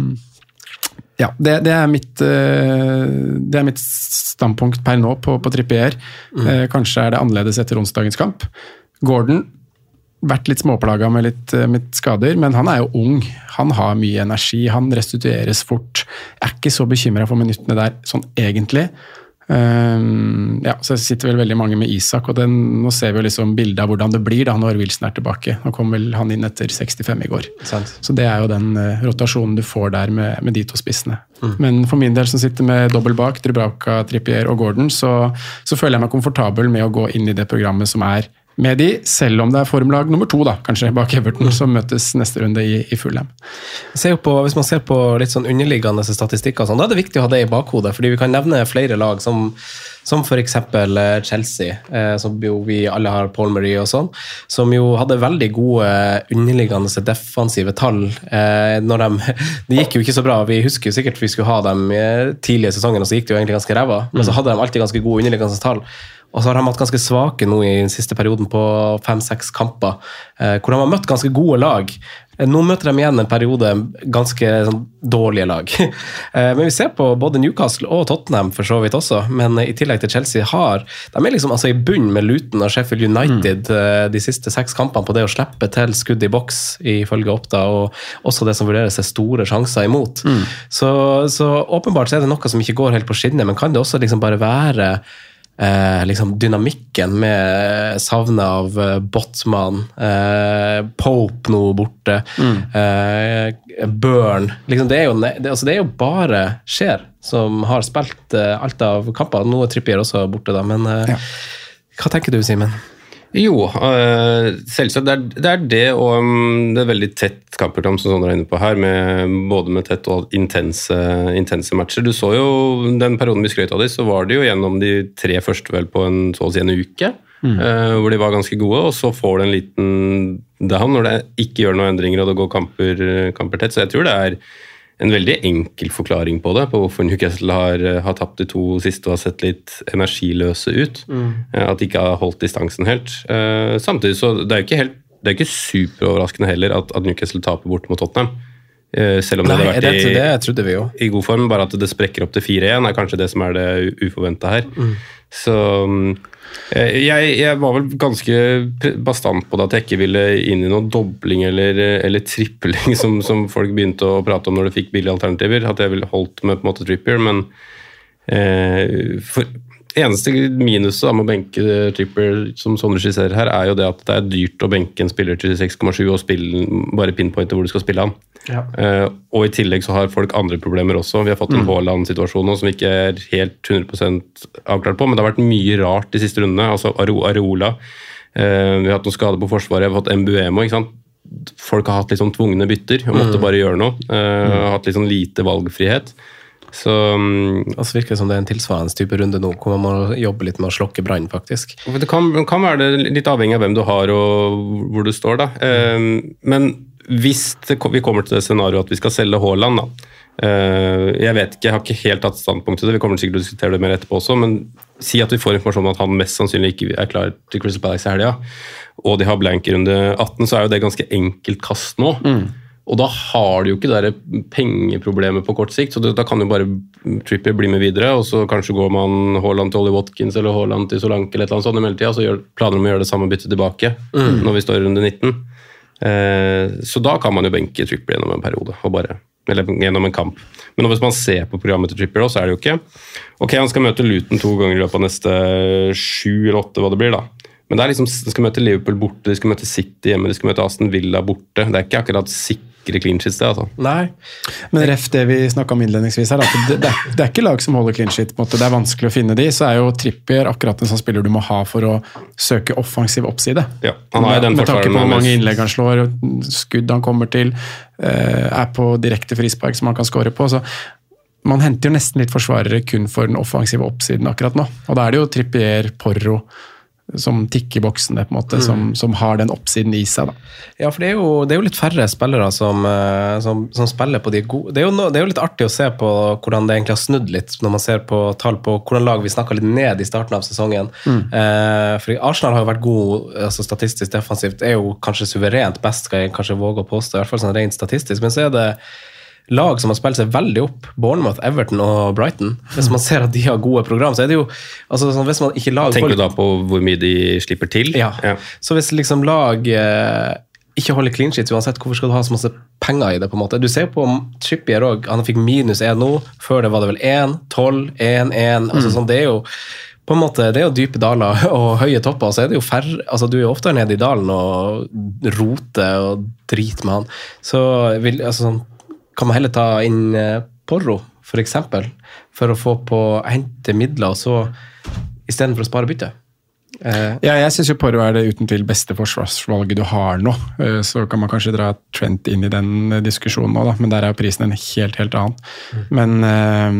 ja, det, det, er mitt, det er mitt standpunkt per nå på, på Trippier. Mm. Kanskje er det annerledes etter onsdagens kamp. Gordon vært litt småplaget med litt, med skader, men han er jo ung. Han har mye energi, han restitueres fort. Jeg er ikke så bekymret for minuttene der, sånn egentlig. Um, ja, så sitter vel veldig mange med Isak, og den, nå ser vi jo liksom bildet av hvordan det blir da når Wilson er tilbake. Nå kom vel han inn etter sekstifem i går. Sant. Så det er jo den uh, rotasjonen du får der med, med de to spissene. Mm. Men for min del som sitter med dobbelt bak, Dubravka, Trippier og Gordon, så, så føler jeg meg komfortabel med å gå inn i det programmet som er med de, selv om det er formlag nummer to da, kanskje bak Everton, som møtes neste runde i, i Fulham. På, hvis man ser på litt sånn underliggende statistikker, sånn, da er det viktig å ha det i bakhodet, fordi vi kan nevne flere lag som, som for eksempel Chelsea, eh, som jo vi alle har Paul Marie og sånn, som jo hadde veldig gode underliggende defensive tall. Eh, når de, det gikk jo ikke så bra, vi husker jo sikkert vi skulle ha dem tidlig i sesongen, og så gikk det jo egentlig ganske ræva, men så hadde de alltid ganske gode underliggende tall. Og så har de hatt ganske svake nå i den siste perioden på fem-seks kamper, eh, hvor de har møtt ganske gode lag. Nå møter de igjen en periode ganske sånn, dårlige lag. eh, men vi ser på både Newcastle og Tottenham for så vidt også, men i tillegg til Chelsea har, de er liksom altså, i bunn med Luton og Sheffield United mm. eh, de siste seks kampene på det å slippe til skudd i boks ifølge Opta, og også det som vurderes er store sjanser imot. Mm. Så, så åpenbart så er det noe som ikke går helt på skinner, men kan det også liksom bare være Eh, liksom dynamikken med savnet av eh, Botman, eh, Pope nå borte, mm. eh, Burn, liksom det, er jo, det, altså det er jo bare Skjer som har spilt eh, alt av kamper. Nå er Trippier også borte da, men eh, ja. Hva tenker du, Simen? Jo, uh, selvsagt. Det er, det er det, og um, det er veldig tett kampprogram som Sondre er inne på her, med, både med tett og intense, intense matcher. Du så jo den perioden vi skrøt av de, så var det jo gjennom de tre første vel på en, så å si en uke, mm. uh, hvor de var ganske gode, og så får du en liten down når det ikke gjør noen endringer og det går kamper, kamper tett. Så jeg tror det er en veldig enkel forklaring på det, på hvorfor Newcastle har, har tapt de to siste og har sett litt energiløse ut. Mm. At de ikke har holdt distansen helt. Uh, samtidig så det er jo ikke, helt, det er ikke superoverraskende heller at, at Newcastle taper bort mot Tottenham. Uh, selv om Nei, det har vært det, det trodde vi jo. I, i god form, bare at det sprekker opp til fire én er kanskje det som er det uforventet her. Mm. Så jeg, jeg var vel ganske bastant på det at jeg ikke ville inn i noen dobling eller, eller tripling som, som folk begynte å prate om når de fikk billige alternativer, at jeg ville holdt med på en måte Trippier, men eh, for eneste minuset med å benke Trippier som Sondre skisserer her, er jo det at det er dyrt å benke en spiller til seks komma sju og spille, bare pinpointe hvor du skal spille han. Ja. Uh, og i tillegg så har folk andre problemer også. Vi har fått en mm. Haaland-situasjon nå som vi ikke er helt hundre prosent avklart på, men det har vært mye rart de siste rundene. Altså Areola, uh, vi har hatt noen skader på forsvaret, vi har fått Mbuemo, ikke sant? Folk har hatt litt sånn tvungne bytter og måtte mm. bare gjøre noe. Uh, mm. Har hatt litt sånn lite valgfrihet. Så um, altså virker det som det er en tilsvarende type runde nå, hvor man må jobbe litt med å slokke brann, faktisk. Det kan, kan være det litt avhengig av hvem du har og hvor du står, da. Uh, men hvis det, vi kommer til det scenarioet at vi skal selge Haaland, da. Uh, jeg vet ikke, jeg har ikke helt tatt standpunkt til det, vi kommer sikkert til å diskutere det mer etterpå også, men si at vi får informasjon om at han mest sannsynlig ikke er klar til Crystal Palace i helga, og de har blank i runde atten, så er jo det ganske enkelt kast nå. Mm. Og da har du jo ikke det der pengeproblemet på kort sikt, så det, da kan jo bare Trippier bli med videre, og så kanskje går man Haaland til Ollie Watkins eller Haaland til Solanke eller et eller annet sånt i mellomtiden, og så gjør, planer om å gjøre det samme bytte tilbake mm. når vi står i runde nitten. Eh, så da kan man jo benke Trippier gjennom en periode, og bare, eller gjennom en kamp. Men hvis man ser på programmet til Trippier, så er det jo ikke ok, han skal møte Luton to ganger i løpet av neste sju eller åtte, hva det blir da. Men det er liksom, de skal møte Liverpool borte, de skal møte City hjemme, de skal møte Aston Villa borte. Det er ikke akkurat sikre clean sheets det, altså. Nei, men ref det vi snakket om innledningsvis her, at det, det, er, det er ikke lag som holder clean sheet, på en måte. Det er vanskelig å finne de, så er jo Trippier akkurat en sånn spiller du må ha for å søke offensiv oppside. Ja, han har den med tanke på hvor mest... mange innlegg han slår, skudd han kommer til, er på direkte frispark som han kan score på, så man henter jo nesten litt forsvarere kun for den offensive oppsiden akkurat nå. Og da er det jo Trippier, Porro, som tikker boksene på en måte, mm. som, som har den oppsiden i seg da. Ja, for det er jo, det er jo litt færre spillere som, som, som spiller på de gode. Det er, jo no, det er jo litt artig å se på hvordan det egentlig har snudd litt, når man ser på tall på hvordan lag vi snakket litt ned i starten av sesongen. Mm. Eh, for Arsenal har jo vært god, altså statistisk defensivt, er jo kanskje suverent best, skal jeg kanskje våge å påstå, i hvert fall sånn rent statistisk, men så er det lag som har spilt seg veldig opp, Bournemouth, Everton og Brighton. Hvis man ser at de har gode program, så er det jo altså, sånn, hvis man ikke lag... Tenker du da på hvor mye de slipper til? Ja, ja. Så hvis liksom lag eh, ikke holder clean sheets uansett, hvorfor skal du ha så masse penger i det på en måte? Du ser på Trippier også, han fikk minus én nå, før det var det vel én, tolv, én, én, altså mm. sånn, det er jo på en måte, det er jo dype daler og høye topper, så er det jo færre, altså du er jo ofte nede i dalen og roter og driter med han, så vil, altså sånn kan man heller ta inn Porro, for eksempel, for å få på hente midler, og så i stedet for å spare bytte. Eh. Ja, jeg synes jo Porro er det uten tvil beste forsvarsvalget du har nå, så kan man kanskje dra Trent inn i den diskusjonen nå, da. Men der er prisen en helt, helt annen. Mm. Men eh,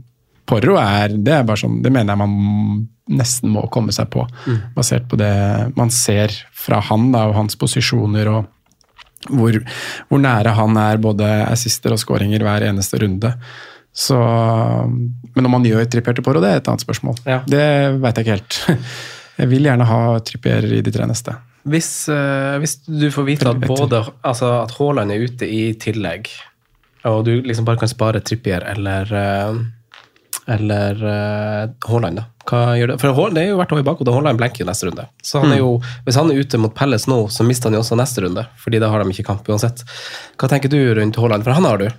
Porro er, det er bare sånn, det mener jeg man nesten må komme seg på, mm. basert på det man ser fra han da, og hans posisjoner og Hvor, hvor nære han er både assister og scoringer hver eneste runde. Så, men om man gjør Trippier til Porro, det er et annet spørsmål. Ja. Det vet jeg ikke helt. Jeg vil gjerne ha Trippier i de tre neste. Hvis, uh, hvis du får vite at både altså at Haaland er ute i tillegg, og du liksom bare kan spare Trippier eller, uh, eller uh, Haaland da. Hva gjør det? For Haaland, det er jo hvert år i bakhodet, Haaland blenker jo neste runde. Så han er jo, hvis han er ute mot Palace nå, så mister han jo også neste runde, fordi da har de ikke kamp uansett. Hva tenker du rundt Haaland? For han har du.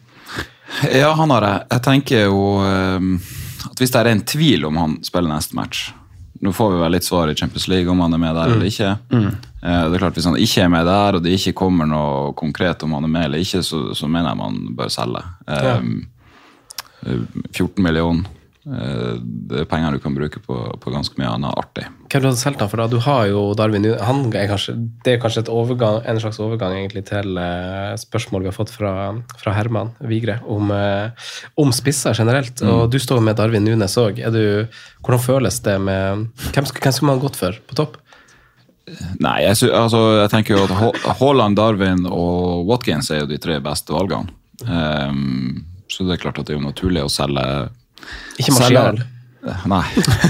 Ja, han har jeg. Jeg tenker jo um, at hvis det er en tvil om han spiller neste match, nå får vi vel litt svar i Champions League om han er med der mm. eller ikke. Mm. Uh, det er klart, hvis han ikke er med der, og det ikke kommer noe konkret om han er med eller ikke, så, så mener jeg man bør selge. Um, ja. fjorten millioner. det er penger du kan bruke på, på ganske mye annet artig. Hvem du hadde selv da? For da, du har jo Darwin Núñez, han er kanskje, det er kanskje et overgang, en slags overgang egentlig til uh, spørsmål vi har fått fra, fra Herman Vigre om, uh, om spisser generelt, mm. og du står med Darwin Núñez også. Er du, hvordan føles det med, hvem skal, hvem skal man ha gått for på topp? Nei, jeg, sy- altså, jeg tenker jo at Haaland, Darwin og Watkins er jo de tre beste valgene. Um, så det er klart at det er jo naturlig å selge Ikke Martial. Nei.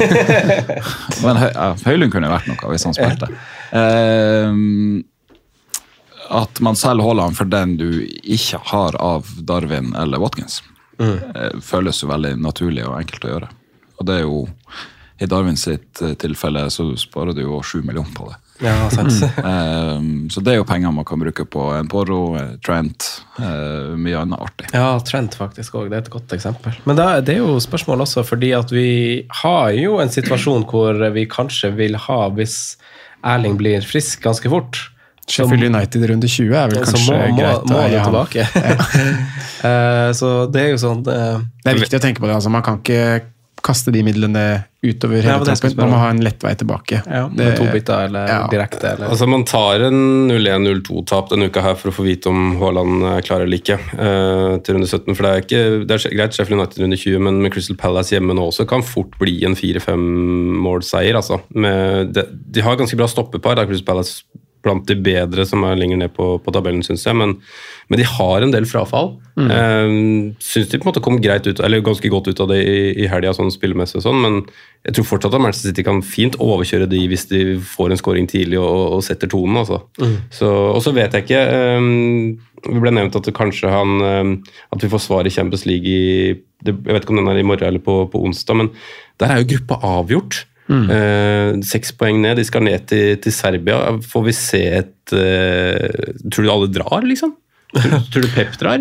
Men Høy, Høylund kunne vært noe hvis han spilte. Uh, at man selger Haaland for den du ikke har av Darwin eller Watkins, mm. uh, føles jo veldig naturlig og enkelt å gjøre. Og det er jo, i Darwin sitt tilfelle så sparer du jo sju millioner på det. Ja, sant. um, så det er jo penger man kan bruke på en Porro, Trent, uh, mye annet artig. Ja, Trent faktisk også, det er et godt eksempel. Men da, det er jo spørsmål også, fordi at vi har jo en situasjon hvor vi kanskje vil ha, hvis Erling blir frisk ganske fort. Sheffield United runde tjue er vel kanskje må, må, greit. Må det tilbake. uh, så det er jo sånn... Uh, det er viktig å tenke på det, altså man kan ikke kaste de midlene utover hele ja, troppen. Man må ha en lett vei tilbake. Ja, med to bytter eller ja. direkte. Eller. Altså Man tar en null en null to-tap denne uka her for å få vite om Haaland er klar eller ikke uh, til runde sytten. For det er, ikke, det er greit Sheffield United runde tjue, men med Crystal Palace hjemme nå også kan fort bli en fire fem målseier. Altså. Med de, de har ganske bra stoppepar, da Crystal Palace blant de bedre som er lenger ned på, på tabellen, synes jeg, men, men de har en del frafall. Mm. Uh, synes de på en måte kom greit ut, eller ganske godt ut av det i, i helga, sånn spillemessig og sånn, men jeg tror fortsatt at Manchester City kan fint overkjøre de hvis de får en scoring tidlig og, og setter tonen, altså. Mm. Så, og så vet jeg ikke, um, vi ble nevnt at det kanskje han, um, at vi får svar i Champions League i, det, jeg vet ikke om den er i morgen eller på, på onsdag, men der er jo gruppa avgjort. Mm. Uh, seks poeng ned, de skal ned til, til Serbia. Får vi se et uh, tror du alle drar, liksom? Tror, tror du Pep drar?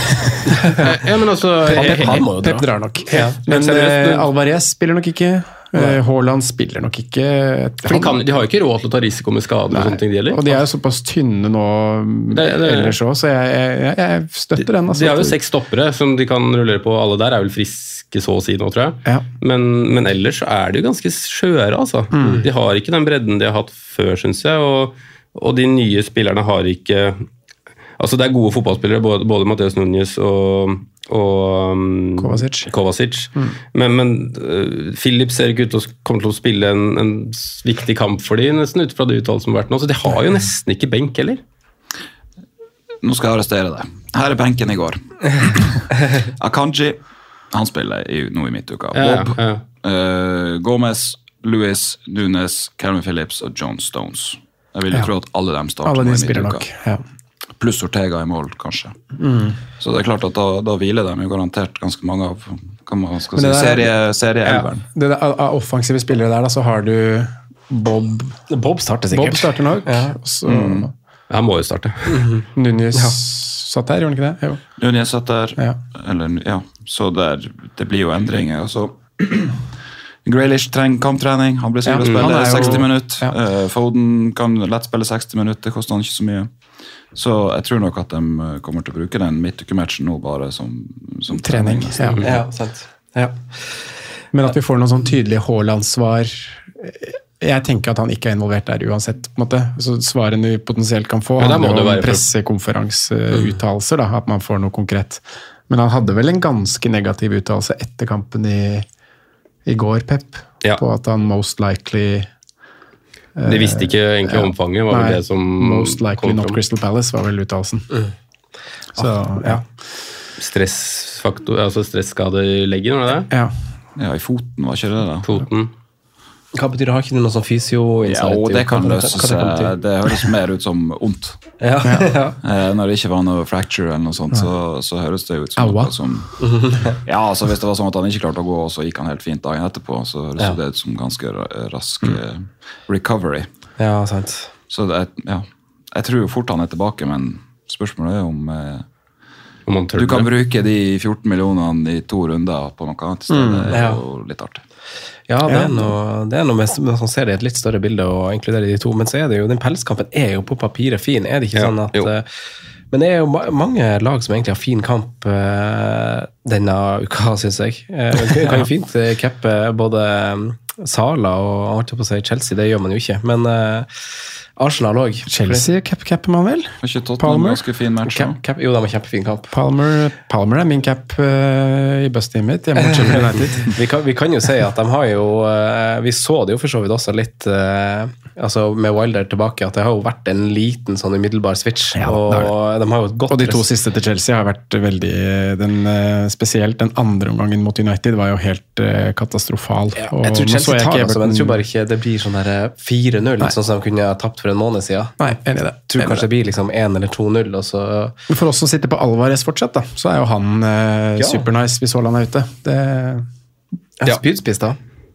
ja, men altså Pep, han må jo dra. Pep drar nok ja. Men uh, Alvarez spiller nok ikke uh, Haaland spiller nok ikke For de, kan, de har jo ikke råd til å ta risiko med skader. Nei. Og sånne ting de og de er jo såpass tynne nå det, det, ellers også, så jeg, jeg, jeg støtter de, den altså. De har jo seks stoppere som de kan rullere på. Alle der er vel friske så å si nå, tror jeg. Ja. Men, men ellers så er det jo ganske skjøre, altså. Mm. De har ikke den bredden de har hatt før, synes jeg, og, og de nye spillerne har ikke... Altså, det er gode fotballspillere, både, både Matheus Núñez og, og um, Kovacic. Kovacic. Mm. Men, men uh, Philip ser ikke ut til å komme til å spille en, en viktig kamp for de, nesten ut fra det uttalelsen som har vært nå. Så de har jo nesten ikke benk, heller. Nå skal jeg arrestere deg. Her er benken i går. Akanji, han spiller i, nå i midtuka. Bob, ja, ja. Uh, Gomez, Lewis, Núñez, Calvin Phillips og John Stones. Jeg vil jo ja. tro at alle dem starter alle de nå i spiller midtuka. Nok, ja. Pluss Ortega i mål, kanskje. Mm. Så det er klart at da, da hviler de jo garantert ganske mange av kan man skal si, serie, serieelveren. Ja, det er offensive spillere der, da, så har du Bob. Bob starter sikkert. Bob starter nok. Ja. Så, mm. Han må jo starte. Núñez ja. satt der, gjør han ikke det? Jo. Núñez satt der, ja. Eller, ja. Så der, det blir jo endringer. Altså, Grealish trenger kamptrening, han blir sikkert ja, å spille jo, seksti minutter. Ja. Uh, Foden kan lett spille seksti minutter, det koster han ikke så mye. Så jeg tror nok at de kommer til å bruke den midtukematchen nå bare som, som trening. trening. Ja. Ja, sant. Ja. Men at vi får noen sånn tydelige Haaland-svar. Jeg tenker at han ikke er involvert der uansett, på en måte. Så svarene vi potensielt kan få, ja, handler om pressekonferanseuttalelser, da, at man får noe konkret. Men han hadde vel en ganske negativ uttalelse etter kampen i, i går, Pep, ja. På at han most likely... De visste ikke egentlig ja. omfanget, var vel det som most likely not Crystal Palace var vel uttalelsen. Mm. Så, ja. Stressfaktor, altså stressskade i leggen, var det det? Ja. Ja, i foten var ikke det da. Foten. Hva betyr det? Har ikke noe sånn fysio? Ja, og det kan løse seg. Det høres mer ut som ondt. Ja. Ja. Når det ikke var noe fracture eller noe sånt, så, så høres det ut som noe som... Ja, altså hvis det var sånn at han ikke klarte å gå, og så gikk han helt fint dagen etterpå, så høres ja. det ut som ganske rask mm. recovery. Ja, sant. Så det, ja, jeg tror jo fort han er tilbake, men spørsmålet er om... om du kan bruke de fjorten millionene i to runder på noe annet sted, mm. det er jo litt artig. Ja, det er noe, det er noe med, man ser det i et litt større bilde og inkluderer de to, men så er det jo, den pelskampen er jo på papiret fin, er det ikke ja, sånn at, Men det er jo ma mange lag som egentlig har fin kamp uh, denne uka, synes jeg. Uh, det kan jo fint uh, cappe både um, Sala og holdt jeg på å si Chelsea, det gjør man jo ikke. Men uh, Arsenal også. Chelsea cap-capper man vel? Var ikke Tottenham ganske fin match? Cap, cap, jo, det var kjempefin kamp. Palmer, Palmer er min cap uh, i bussteamet mitt, hjemme mot Sheffield United. vi, kan, vi kan jo si at de har jo, uh, vi så det jo for så vidt også litt, uh, altså med Wilder tilbake, at det har jo vært en liten sånn umiddelbar switch, Ja, og det er de har jo et godt... Og de to siste til Chelsea har vært veldig, den, uh, spesielt den andre omgangen mot United var jo helt uh, katastrofal. Ja, Og jeg tror nå så Chelsea jeg tar ikke det, altså, men jeg Everton- tror bare ikke det blir sånn der fire null, sånn som de kunne ha tapt for en måned siden. Nei, enig i det. Jeg tror Enig i kanskje det blir liksom en eller to null, og så... Men for oss som sitter på Alvarez fortsatt, da, så er jo han uh, Ja. supernice hvis Haaland er ute. Det, Ja. Spydspiss da.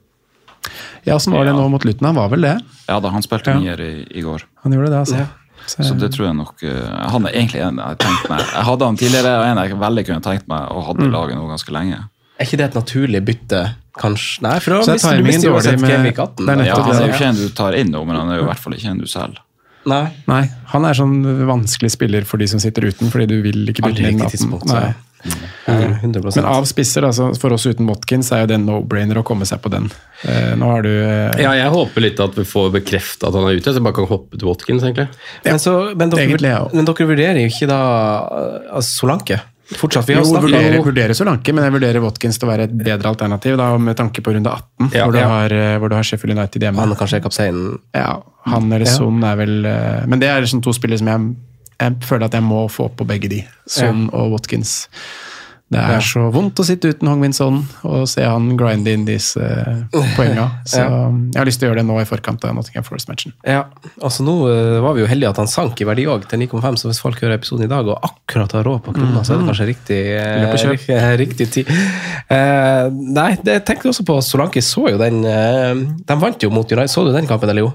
ja, sånn var det nå mot Luton, han var vel det? Ja da, han spilte Ja. nier i, i går. Han gjorde det, altså. Ja. Så, Så det tror jeg nok uh, Han er egentlig en jeg tenkte meg Jeg hadde han tidligere, og en jeg veldig kunne tenkt meg og hadde laget nå ganske lenge. Er ikke det et naturlig bytte, kanskje? Nei, for da Så er mister du timingen mister jo dårlig uansett med- Gameweek atten. det er da. Ja, nettopp Han er det. jo ikke en du tar inn nå, men han er jo i hvert fall ikke en du selger. Nei, Nei, han er sånn vanskelig spiller for de som sitter uten, fordi du vil ikke aldri bytte inn riktig atten. tidspunkt. Så. Nei. Mm. hundre prosent. Men av spisser, altså, for oss uten Watkins, er jo det en no-brainer å komme seg på den. Eh, nå har du eh, Ja, jeg håper litt at vi får bekreftet at han er ute, så jeg bare kan hoppe til Watkins, egentlig. Men, så, men, dere, egentlig, ja. men dere vurderer jo ikke da altså, Solanke? Fortsatt, vi har jo, snakket vurderer, om... vurderer Solanke, men jeg vurderer Watkins til å være et bedre alternativ, da, med tanke på runde atten, Ja, hvor, du ja. har, eh, hvor du har Sheffield United hjemme. Han kanskje er kapteinen. Ja, han eller Ja. Son er vel eh, Men det er sånn to spillere som jeg, jeg føler at jeg må få på begge de. Son og Watkins. Det er Ja. så vondt å sitte uten Hong Min Son og se han grinde inn disse uh, poengene. Så jeg har lyst til å gjøre det nå i forkant av Nottingham Forest-matchen. Ja, altså nå eh, var vi jo heldige at han sank i verdi også til ni komma fem, så hvis folk hører episoden i dag og akkurat har råd på krona, så er det kanskje riktig, eh, Løp og kjøp. riktig, riktig tid. Eh, nei, det jeg tenkte også på, Solanke så jo den, eh, de vant jo mot United, så du den kampen, eller jo?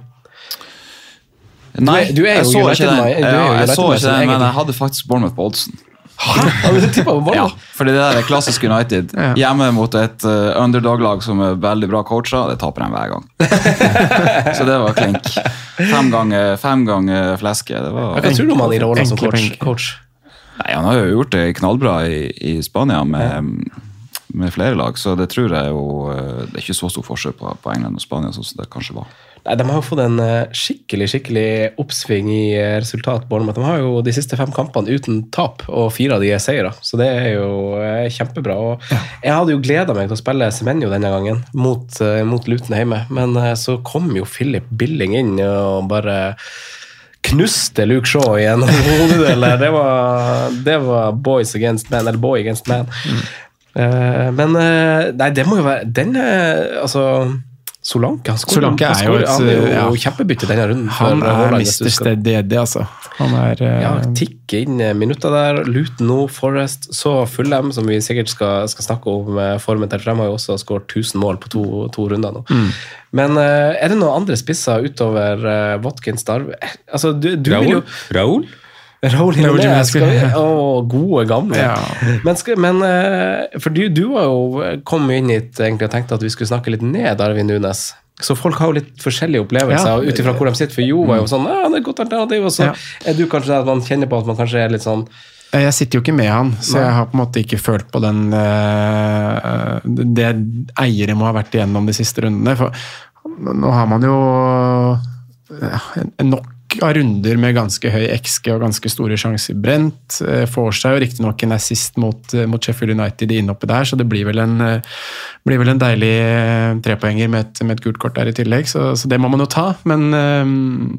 Nei, du er jo jeg så United ikke den, man- du er jo ja, jeg United så man ikke som den men egentlig- jeg hadde faktisk Bournemouth på oddsen. Har du tippet på Ja, ballen? fordi det der er klassisk United. Ja. Hjemme mot et uh, underdog-lag som er veldig bra coacher, det taper de hver gang. Så det var klink. Fem ganger, fem ganger fleske. Det var... Hva tror du om han i rollen som Enkle coach? penger. coach? Nei, han har jo gjort det knallbra i, i Spania med, med flere lag, så det tror jeg jo uh, det er ikke så stor forskjell på, på England og Spania sånn som det kanskje var. Nei, de har jo fått en eh, skikkelig, skikkelig oppsving i eh, resultat. Bournemouth. De har jo de siste fem kampene uten tap, og fire av de er seire. Så det er jo eh, kjempebra. Og jeg hadde jo gledet meg til å spille Semenyo denne gangen, mot, eh, mot Luton hjemme. Men eh, så kom jo Philip Billing inn og bare knuste Luke Shaw i en hodedel. Det var, det var boys against man, eller boy against man. Mm. Eh, men eh, nei, det må jo være den eh, altså Solanke, han skårer, Solanke er han, jo skårer, et, han er jo ja. kjempebytte denne runden. Han for er Haaland, hvis du mister skal- Steady, altså. Han er eh, Ja, tikke inn minutter der. Luton nå, Forest, så Fulham, som vi sikkert skal, skal snakke om eh, formen til, for de har jo også skåret tusen mål på to, to runder nå. Mm. Men eh, er det noen andre spisser utover uh, Watkins Darv? Altså, du, du vil jo... Raoul? Raoul Raoul Jimenez, Jimenez, skal vi? Å, gode gamle. Ja. Men, skal, men eh, for du, du var jo kom jo inn hit egentlig og tenkte at vi skulle snakke litt ned Darwin Nunes. Så folk har jo litt forskjellige opplevelser Ja. ut ifra hvor de sitter. For Jo var jo sånn, ja, det er et godt alternativ. Og så Ja. er du kanskje der at man kjenner på at man kanskje er litt sånn Jeg sitter jo ikke med han, så jeg har på en måte ikke følt på den eh, det eiere må ha vært igjennom de siste rundene. For nå har man jo ja, nok av runder med ganske høy X G og ganske store sjanser brent. Eh, Får seg jo riktig nok en assist mot, mot Sheffield United i innoppet der, så det blir vel en, eh, blir vel en deilig eh, trepoenger med et, med et gult kort der i tillegg, så, så det må man jo ta. Men eh,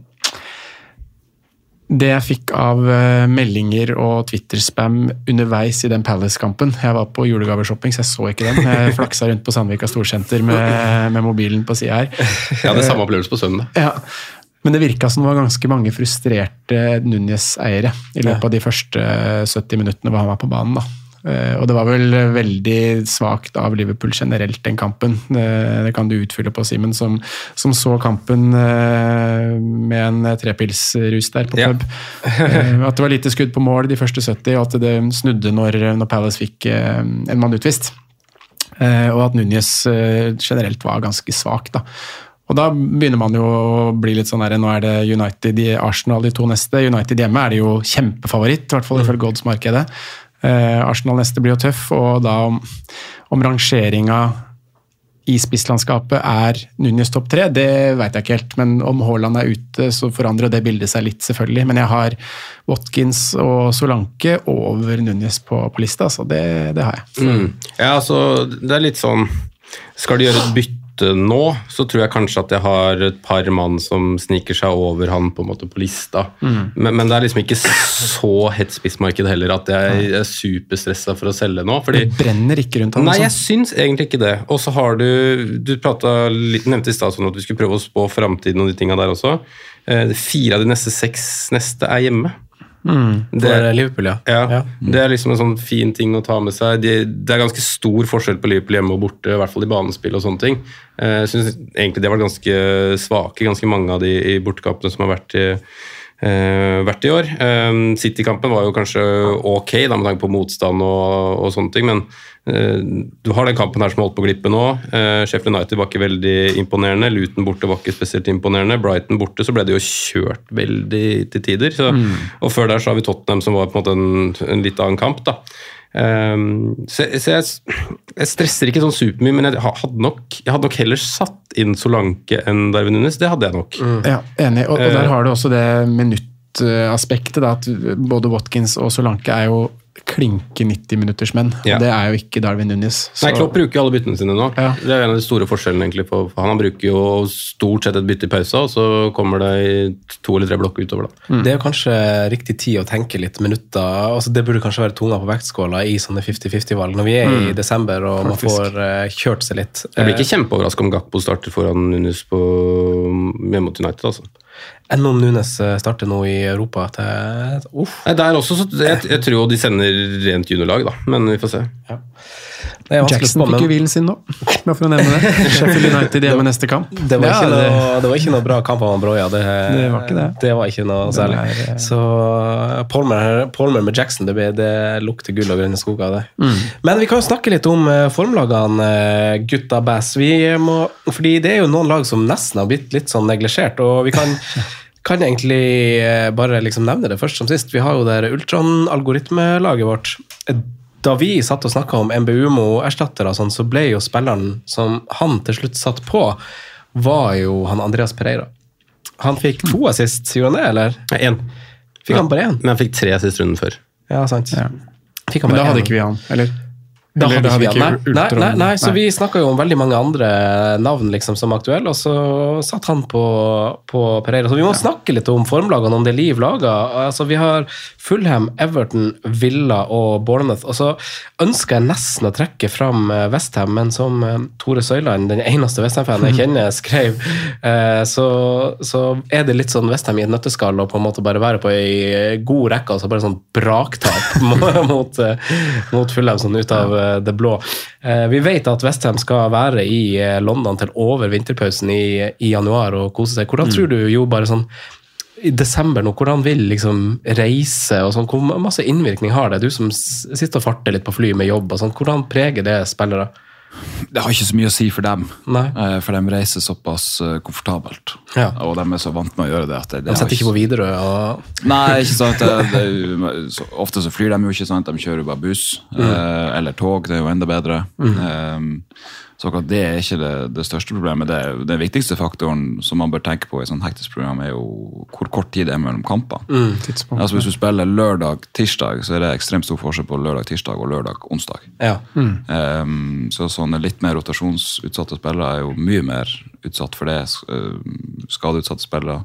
det jeg fikk av uh, meldinger og Twitter-spam underveis i den Palace-kampen. Jeg var på julegaveshopping, så jeg så ikke den. Jeg flaksa rundt på Sandvika Storsenter med, med mobilen på siden her. Jeg hadde samme opplevelse på søndag. Ja. Men det virka som det var ganske mange frustrerte Núñez-eiere i løpet av de første sytti minuttene hvor han var på banen, da. Uh, og det var vel veldig svagt av Liverpool generelt, den kampen. Uh, det kan du utfylle på, Simen, som, som så kampen uh, med en trepilsrus der på pub. Ja. uh, at det var lite skudd på mål de første sytti, og at det snudde når, når Palace fikk uh, en mann utvist. Uh, og at Núñez uh, generelt var ganske svak, da. Og da begynner man jo å bli litt sånn her, nå er det United i Arsenal de to neste. United hjemme er det jo kjempefavoritt, i hvert fall ifølge oddsmarkedet. Eh, Arsenal neste blir jo tøff, og da om, om rangeringa i spisslandskapet er Núñez topp tre, det vet jeg ikke helt, men om Haaland er ute, så forandrer det bildet seg litt selvfølgelig, men jeg har Watkins og Solanke over Núñez på, på lista, så det, det har jeg. Mm. Ja, altså, det er litt sånn, skal de gjøre et bytte nå, så tror jeg kanskje at jeg har et par mann som sniker seg over han på en måte på lista, mm. men, men det er liksom ikke så hett spissmarked heller at jeg er superstresset for å selge nå, fordi det brenner ikke rundt han. Nei, jeg syns egentlig ikke det, og så har du du pratet litt, nevnte i sted sånn at vi skulle prøve å spå fremtiden og de tingene der også. Fire av de neste seks neste er hjemme. Mm, det er Liverpool, ja. Ja, ja. Det er liksom en sånn fin ting å ta med seg. Det, det er ganske stor forskjell på Liverpool hjemme og borte, i hvert fall i banespill og sånne ting. Jeg synes egentlig det var ganske svake, ganske mange av de i bortekampene som har vært i, uh, vært i år. Um, City-kampen var jo kanskje ok, da med tanke på motstand og, og sånne ting, men uh, du har den kampen her som holdt på å glippe nå. Uh, Sheffield United var ikke veldig imponerende, Luton borte var ikke spesielt imponerende, Brighton borte så ble det jo kjørt veldig til tider, så, mm. og før der så har vi Tottenham som var på en måte en, en litt annen kamp da. Um, så, så jeg, jeg stresser ikke sånn supermye, men jeg hadde nok, jeg hadde nok heller satt inn Solanke enn Darwin Núñez, det hadde jeg nok. Mm. Ja, enig, og, og der har du også det minuttaspektet da, at både Watkins og Solanke er jo klinke nitti-minutters menn. Ja. Det er jo ikke Darwin Núñez. Så... Nei, Klopp bruker jo alle byttene sine nå. Ja. Det er en av de store forskjellene egentlig på han. Han bruker jo stort sett et bytte i pausa, og så kommer det i to eller tre blokker utover da. Mm. Det er jo kanskje riktig tid å tenke litt minutter. Altså, det burde kanskje være tunga på vektskåla i sånne femti-femti-valg når vi er mm. i desember og Faktisk. Man får uh, kjørt seg litt. Jeg blir ikke kjempeoverrasket om Gakpo starter foran Núñez på hjemme mot United, altså. Enn om Núñez starter nå i Europa til... Uff. Nei, der også, så jeg, jeg tror de sender rent juniorlag da, men vi får se. Ja. Jackson fikk jo hvilen sin nå, bare for å nevne det. Sheffield United hjemme neste kamp. Det var, ja, det... Noe, det var ikke noe bra kamp av Broja, det, det var ikke det. Det var ikke noe særlig. Er, så Palmer, Palmer med Jackson, det, det lukter gull og grønne skog av det. Mm. Men vi kan jo snakke litt om formlagene, gutta bass. Vi må, fordi det er jo noen lag som nesten har blitt litt sånn neglisjert, og vi kan... kan egentlig bare liksom nevne det først som sist. Vi har jo det Ultron-algoritmelaget vårt. Da vi satt og snakket om M B U M O-erstattere, sånn, så ble jo spilleren som han til slutt satt på, var jo han Andreas Pereira. Han fikk to assist, gjorde han det, eller? Nei, en. Fikk ja, han bare en? Men han fikk tre assist runden før. Ja, sant. Ja. Fikk han men da hadde en. Ikke vi han, eller? Da hadde, hadde ikke vi nei, nei, nei, så nei. Vi snakket jo om veldig mange andre navn liksom, som aktuelle, og så satt han på, på Pereira. Så vi må ja. snakke litt om formlagene, om det liv laget. Altså, vi har Fulham, Everton, Villa og Bournemouth. Og så ønsker jeg nesten å trekke fram West Ham, men som Tore Søyland, den eneste West Ham-fanen jeg kjenner, skrev, så, så er det litt sånn West Ham i et nøtteskall, og på en måte bare være på en god rekke, og så bare sånn braktap mot, mot Fulham, sånn ut av det blå. Vi vet at West Ham skal være i London til over vinterpausen i, i januar og kose seg. Hvordan tror du jo bare sånn i desember nå, hvordan vil liksom reise og sånn, hvor masse innvirkning har det? Du som sitter og farter litt på fly med jobb og sånn, hvordan preger det spillere? Det har ikke så mye å si for dem, Nei. for de reiser såpass komfortabelt, ja. og de er så vant med å gjøre det. At det, det de setter ikke på videre? Og... Nei, ikke sant. Det, det, så, ofte så flyr de jo ikke, sant? De kjører bare buss, mm. eh, eller tog, det er jo enda bedre. Mm. Eh, så det er ikke det, det største problemet. Det, den viktigste faktoren som man bør tenke på i et sånt hektisk program er jo hvor kort tid det er mellom kampene. Mm. Altså hvis du spiller lørdag, tirsdag, så er det ekstremt stor forskjell på lørdag, tirsdag og lørdag, onsdag. Ja. Mm. Um, så sånne litt mer rotasjonsutsatte spillere er jo mye mer utsatt for det, skadeutsatte spillere.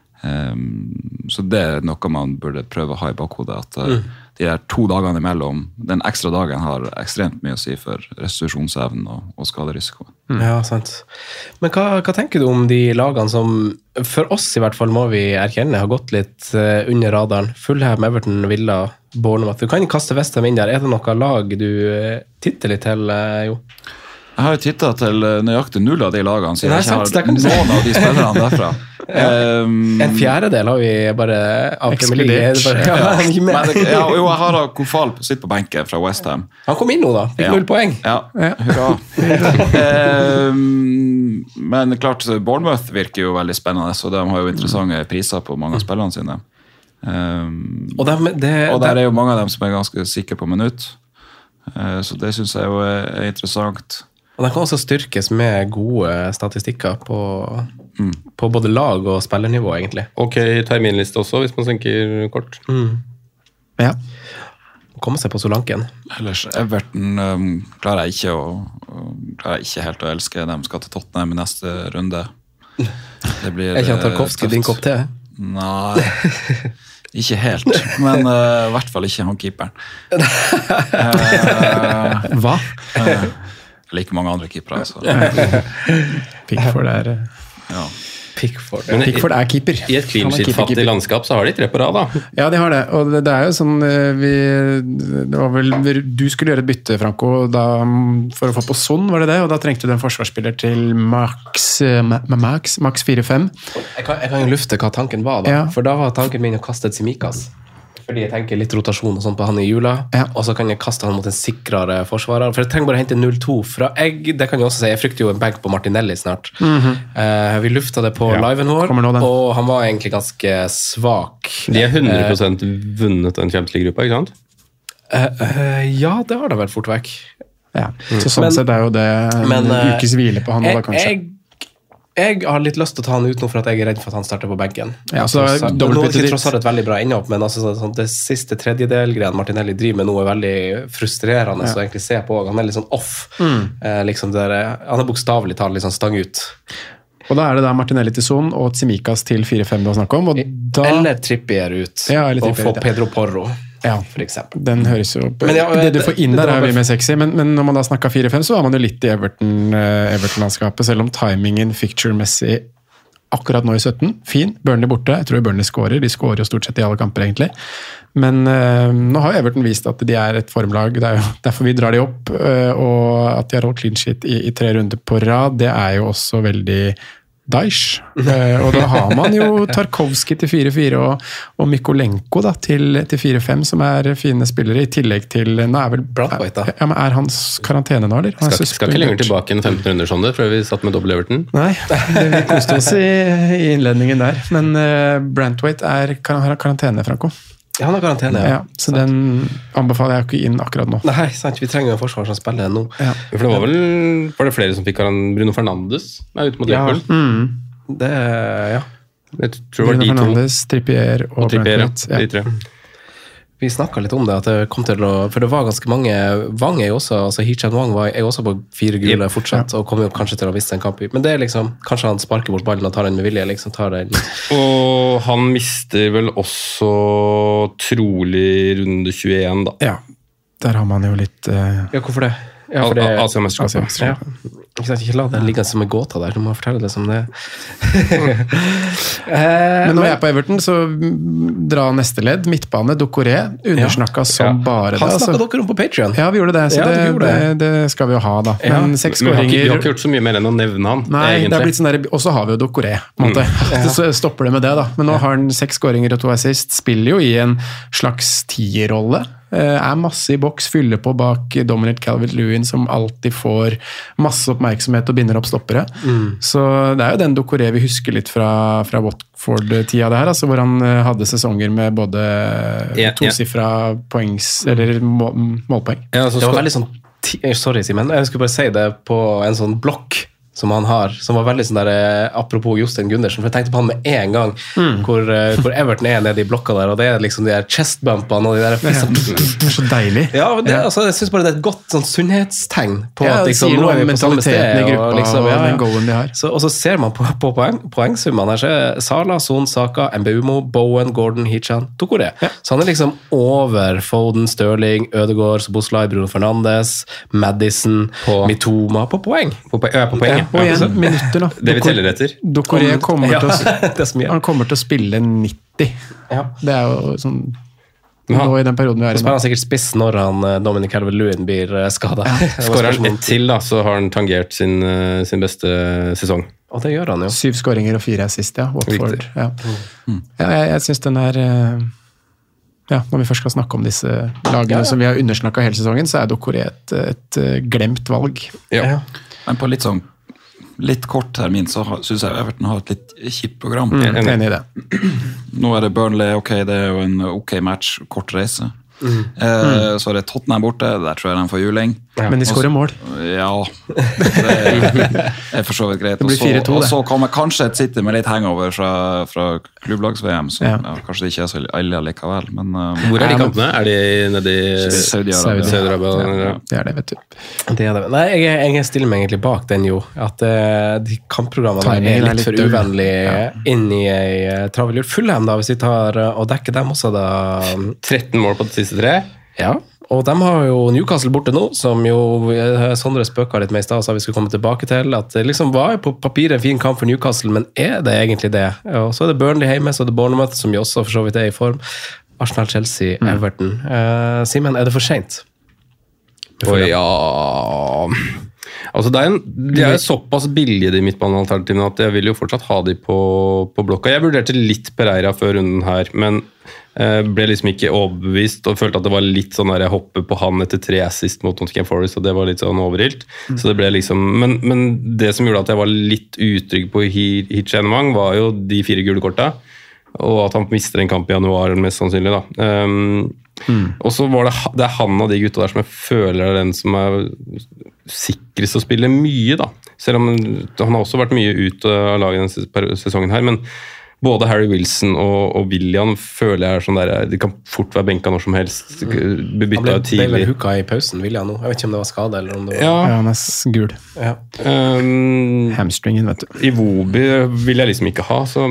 Um, så det er noe man burde prøve å ha i bakhodet, at mm. de der to dagene imellom, den ekstra dagen har ekstremt mye å si for restitusjonsevnen og, og skaderisiko. Mm. Ja, sant. Men hva, hva tenker du om de lagene som, for oss i hvert fall må vi erkjenne, har gått litt uh, under radaren? Fulham, Everton, Villa, Bournemouth. Du kan kaste West Ham inn der. Er det noe lag du uh, titter litt til, uh, jo? Jeg har jo tittet til nøyaktig null av de lagene, så jeg Nei, ikke sant, det har kan du si. noen av de spillerne derfra. Ja. Um, En fjerdedel har vi bare av Premier League. Ekskludert. Bare, ja, ikke med. men, ja, jo, jeg har Kofal på sitt på benken fra West Ham. Han kom inn nå, da. Fikk Ja. null poeng. Ja, hurra. um, men klart, Bournemouth virker jo veldig spennende, så de har jo interessante priser på mange av spillerne sine. Um, Og, dem, det, og der det, er jo mange av dem som er ganske sikre på minutt. Uh, så det synes jeg jo er, er interessant. og den kan også styrkes med gode statistikker på, mm. på både lag og spillernivå, egentlig. Ok, terminliste også, hvis man tenker kort. Mm. Ja. Komme seg på Solanken. Ellers Everton um, klarer jeg ikke å klarer jeg ikke helt å elske. De skal til Tottenham i neste runde. Det blir Er ikke han eh, Tarkovsky tøft. din kopp te? Nei, ikke helt. Men uh, i hvert fall ikke han keeperen. Uh, Hva? uh, like mange andre keepere. Så. Pickford er, Ja. Pickford. Men i, Pickford er keeper. I et clean Han er keeper, sheet-fattig keeper. landskap så har de tre på rad, da. Ja, de har det. Og det, det er jo sånn eh, vi, det var vel, Du skulle gjøre et bytte, Franco, da, for å få på Son, var det det? Og da trengte du en forsvarsspiller til Max, eh, Ma- Max, Max fire fem. Jeg kan, jeg kan jo lufte hva tanken var, da. Ja. For da var tanken min å kaste et Simikas. Fordi jeg tenker litt rotasjon og sånt på han i jula, Ja. og så kan jeg kaste han mot en sikrere forsvarer. For jeg trenger bare å hente null to fra jeg, det kan jeg også si, jeg frykter jo en bag på Martinelli snart. eh, vi lufta det på Ja, liven vår, kommer nå den. og han var egentlig ganske svak. De er hundre prosent vunnet den Champions League-gruppa, ikke sant? Eh, eh, ja, det har det vel fort vekk. Ja. Så sånn Men- sett er jo det en men, eh, ukes hvile på han nå, da, Jeg, kanskje. jeg, jeg har litt lyst til å ta han ut nå for at jeg er redd for at han starter på benken. Ja, så Altså, så- dobbeltbyttet nå er det ditt- tross alt et veldig bra innhopp, men altså, sånn, det siste tredjedel-greien Martinelli driver med nå er veldig frustrerende å egentlig se på. Han er litt sånn off. Eh, liksom det der, han er bokstavelig talt litt sånn stang ut. Og da er det da Martinelli til Son og Tsimikas til fire fem du har snakket om. Og da, Eller Trippier ut, Ja, eller og Trippier få ut, ja. Pedro Porro, ja, for eksempel. den høres jo Men ja, Det du det- får inn det- der, det er var jo bare- mye sexy, men, men når man da snakker fire fem, så er man jo litt i Everton, eh, Everton-landskapet, selv om timingen picture-messig akkurat nå i sytten. Fin. Burnley borte. Jeg tror Burnley scorer. De scorer jo stort sett i alle kamper, egentlig. Men øh, nå har jo Everton vist at de er et formlag. Det er jo derfor vi drar de opp. Øh, og at de har holdt clean sheet i, i tre runder på rad, det er jo også veldig Daesh. Uh, og da har man jo Tarkovsky til fire fire og, og Mykolenko da, til, til fire fem, som er fine spillere, i tillegg til nå er vel Brathwaite, da. Ja, men er hans karantene nå, eller? Han er Skal, skal ikke lenger suspendert. tilbake enn femten runder sånn det, før vi satt med dobbel Everton. Nei, det, vi koste oss i, i innledningen der. Men uh, Brantwaite er kar har karantene, Franco. Ja, han har karantene, Ja, ja. så den anbefaler jeg jo ikke inn akkurat nå. Nei, sant, vi trenger jo en forsvar som spiller nå. Ja. For det var vel var det flere som fikk karan- Bruno Fernandes er ute mot Ja. Liverpool. Mm. Det, ja. Jeg tror det var Bruno de to. Fernandes, Trippier og, Og Trippier, ja. Brantwaite. De tre. Vi snakket litt om det, at det kom til å, for det var ganske mange. Wang er jo også, altså Hee-chan Wang var, er jo også på fire gule Yep. fortsatt, og kommer jo kanskje til å miste en kamp i. Men det er liksom, kanskje han sparker bort ballen og tar den med vilje, liksom tar den. Og han mister vel også trolig runde tjueen, da. Ja, der har man jo litt uh, Ja, hvorfor det? Ja, for A- det A- Asiamesterskapet. Asiamesterskapet. Ja. Ikke sant, ikke la den ligge som en gåta der, du må fortelle det som det er. Men når vi er på Everton, så mm, dra neste ledd. Midtbane, Doucouré. Undersnakka som bare det. Han altså. snakket dere om på Patreon. Ja, vi gjorde det, så Ja, det, vi gjorde det, det. det skal vi jo ha, da. Ja. Men seks Men vi har, ikke, vi har skåringer ikke gjort så mye mer enn å nevne han. Nei, det er egentlig. blitt sånn der, og så har vi jo Doucouré, på en måte. Så stopper det med det, da. Men nå har han seks skåringer og to assist. Spiller jo i en slags tierrolle. Eh, Er masse i boks, fyller på bak Dominic Calvert-Lewin, som alltid får masse oppmerksomhet og binder opp stoppere. Så det er jo den Doucouré vi husker litt fra, fra Watford-tida det her, altså hvor han eh, hadde sesonger med både Ja, ja. tosifra poengs, eller må, målpoeng. Ja, så Det var skal, veldig sånn, ti- eh, sorry Simen, jeg skulle bare si det på en sånn blokk som han har, som var veldig sånn der, eh, apropos Jostein Gundersen, for jeg tenkte på han med en gang, hvor, eh, hvor Everton er nede i blokka der, og det er liksom de der chestbumpene og de der fissene. Det er så deilig. Ja, men det, altså, jeg synes bare det er et godt sånn sunnhetstegn på Ja, at det liksom, sier nå noe er vi om på samme sted. mentaliteten i gruppa og liksom, ja, og den ja. goalen de har. Så, og så ser man på, på poeng, poengsummene her, så er Sala, Son, Saka, Mbeumo, Bowen, Gordon, Hee-chan, Doucouré. Så han er liksom over Foden, Sterling, Ødegaard, Soboslai, Bruno Fernandes, Madison, På- Mitoma på poeng. på, po- ja, på poeng, ja. Og igjen, minutter, da. Det vi teller etter. Doucouré kommer, Ja, til å- det er så mye. han kommer til å spille nitti. Ja. Det er jo sånn nå i den perioden vi er Så i spiller nå. han sikkert spiss når han eh, Dominic Calvert-Lewin blir eh, skadet. Skårer han ett til, da, så har han tangert sin, eh, sin beste sesong. Og det gjør han jo. Syv skåringer og fire assist, ja. Watford. Riktig. Ja. Ja, jeg, jeg synes den er eh, ja, når vi først skal snakke om disse lagene Ja, ja. som vi har undersnakket hele sesongen, så er Doucouré et, et eh, glemt valg. Ja. Men på litt sånn litt kort termin så synes jeg Everton har et litt kjipt program. Mm, enig i det. Nå er det Burnley, ok, det er jo en ok match, kort reise. Eh, så er det Tottenham borte, der tror jeg de får juling. Men de skårer mål. Ja, det er for så vidt greit. Det blir Og så- fire to, Og det. så kommer kanskje et City med litt hangover fra, fra klubblags-V M, så Ja. ja, kanskje det ikke er så ille likevel. Men, eh, Hvor er de Ja, men- kampene? Er de nede i Saudi-Arabia. Saudi-Arabia? Ja, det er det, vet du. Det er det. Nei, jeg, jeg stiller meg egentlig bak den, jo. At eh, de kampprogrammene der Timingen er er litt litt for døll. uvennlig inn i ei uh, travel jul. Fulham, da, hvis vi tar eh, og dekker dem også, da. tretten mål på de siste tre. Ja. Og de har jo Newcastle borte nå, som jo eh, Sondre spøka litt med i stad, sa vi skulle komme tilbake til. At det liksom var jo på papiret en fin kamp for Newcastle, men er det egentlig det? Og så er det Burnley hjemme, så er det Bournemouth, som jo også for så vidt er i form. Arsenal, Chelsea, Everton. Eh, Simen, er det for sent? Å ja Altså det er en, De er jo såpass billige, de midtbanealternativene, at jeg vil jo fortsatt ha de på, på blokka. Jeg vurderte litt Pereira før runden her, men eh, ble liksom ikke overbevist og følte at det var litt sånn der jeg hoppet på han etter tre assist mot Nottingham Forest, og det var litt sånn overilt. Mm. Så det ble liksom, men, men det som gjorde at jeg var litt utrygg på Hitch Enemang, var jo de fire gule korta, og at han mister en kamp i januar, mest sannsynlig da. Um, mm. Og så var det, det er han og de gutta der som jeg føler er den som er sikrest å spille mye da. Selv om han har også vært mye ut av laget denne sesongen her, men både Harry Wilson og, og William føler jeg er sånn der, de kan fort være benka når som helst, bli Han byttet ble, ut ble tidlig. vel hooka i pausen, vil jeg nå. Jeg vet ikke om det var skade, eller om det var... Ja, Ja, han er s- gul. Ja. um, Hamstringen, vet du. Iwobi vil jeg liksom ikke ha, så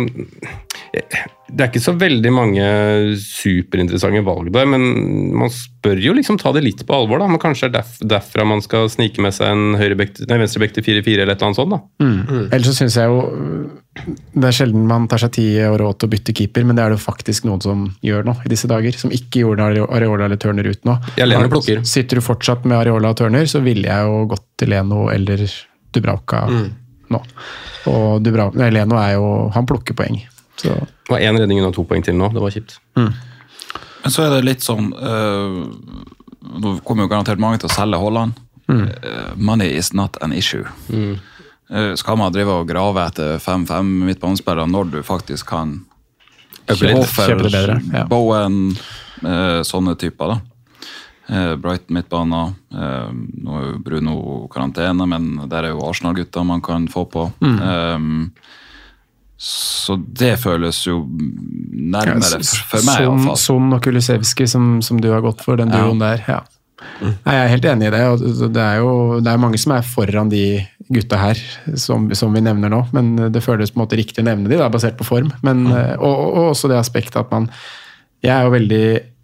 det er ikke så veldig mange superinteressante valg der, men man spør jo liksom ta det litt på alvor da, men kanskje det er derf- derfra man skal snike med seg en høyrebekk, nei, venstrebekk til fire fire eller et eller annet sånt da. Mm. Ellers så synes jeg jo det er sjelden man tar seg tid og råd til å bytte keeper, men det er det jo faktisk noen som gjør nå i disse dager, som ikke gjorde Areola eller Turner ut nå. Jeg Leno plukker. Sitter du fortsatt med Areola og Turner, så ville jeg jo gått til Leno eller Dubravka nå. Og Dubravka, nei, Leno er jo, han plukker poeng. Så. Det var en redning og to poeng til nå, det var kjipt. Men så er det litt sånn uh, nå kommer jo garantert mange til å selge Holland. Mm. Uh, money is not an issue. Mm. Uh, skal man drive og grave etter fem fem midtbanespillere når du faktisk kan Kjøpe litt, kjøpe det bedre, ja. Bowen, uh, sånne typer da. Uh, Brighton midtbana, uh, nå er jo Bruno karantene, men der er jo Arsenal-gutta man kan få på. Mm. Um, Så det føles jo nærmere for, for meg i hvert fall. Son og Kulusevski som, som du har gått for, den duoen der, ja. Mm. Nei, jeg er helt enig i det, og det er jo det er mange som er foran de gutta her, som, som vi nevner nå, men det føles på en måte riktig å nevne de da, basert på form, men, mm. og, og også det aspektet at man, jeg er jo veldig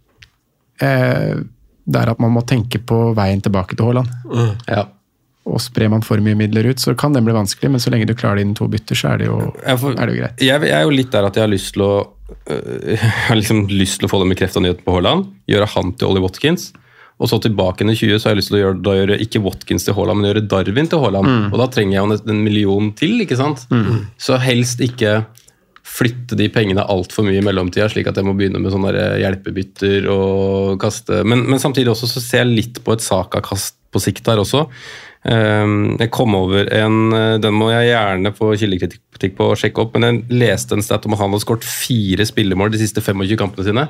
eh, der at man må tenke på veien tilbake til Haaland. Mm. Ja. Og sprer man for mye midler ut, så kan den bli vanskelig, men så lenge du klarer det innen to bytter, så er det jo, Jeg, får, er det jo greit. jeg, jeg er jo litt der at jeg har lyst til å øh, jeg har liksom lyst til å få den bekreftet nyheten på Haaland, gjøre han til Ollie Watkins, og så tilbake i tjue, så har jeg lyst til å gjøre, da gjøre ikke Watkins til Haaland, men gjøre Darwin til Haaland, mm. og da trenger jeg jo en, en million til, ikke sant? Mm. Så helst ikke flytte de pengene alt for mye i mellomtida, slik at jeg må begynne med sånne der hjelpebytter og kaste, men, men samtidig også så ser jeg litt på et Saka-kast på sikt der også. Jeg kom over en, den må jeg gjerne få kildekritikk på å sjekke opp, men jeg leste en stat om at han hadde skåret fire spillemål de siste tjuefem kampene sine.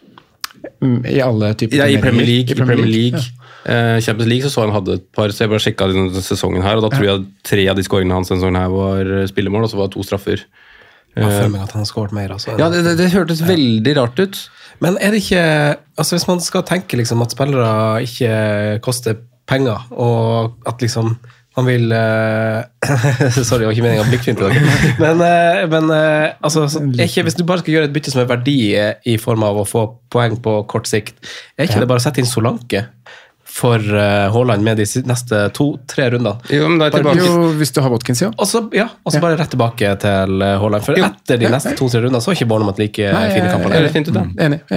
I alle typer ja, i Premier League. I Premier League. Ja. Champions League så så han hadde et par, så jeg bare sjekket denne sesongen her, og da tror jeg tre av de skåringene hans denne sesongen her var spillemål, og så var det to straffer. Jeg føler meg at han har skåret mer, altså. Ja, det, det, det hørtes ja. veldig rart ut. Men er det ikke, altså hvis man skal tenke liksom at spillere ikke koster penger, og at liksom man vil uh, sorry, det var ikke meningen å blikkfinte dere men, uh, men uh, altså, ikke, hvis du bare skal gjøre et bytte som er verdi i form av å få poeng på kort sikt, er ikke ja. det bare å sette inn Solanke for uh, Haaland med de neste to-tre rundene? Jo, men da er tilbake. Jo, hvis du har Watkins, ja. Og så ja, ja. bare rett tilbake til Haaland, for jo. etter de neste to-tre rundene så er ikke Bournemouth like Nei, fine kamper. Er det fint ut da? Enig, enig.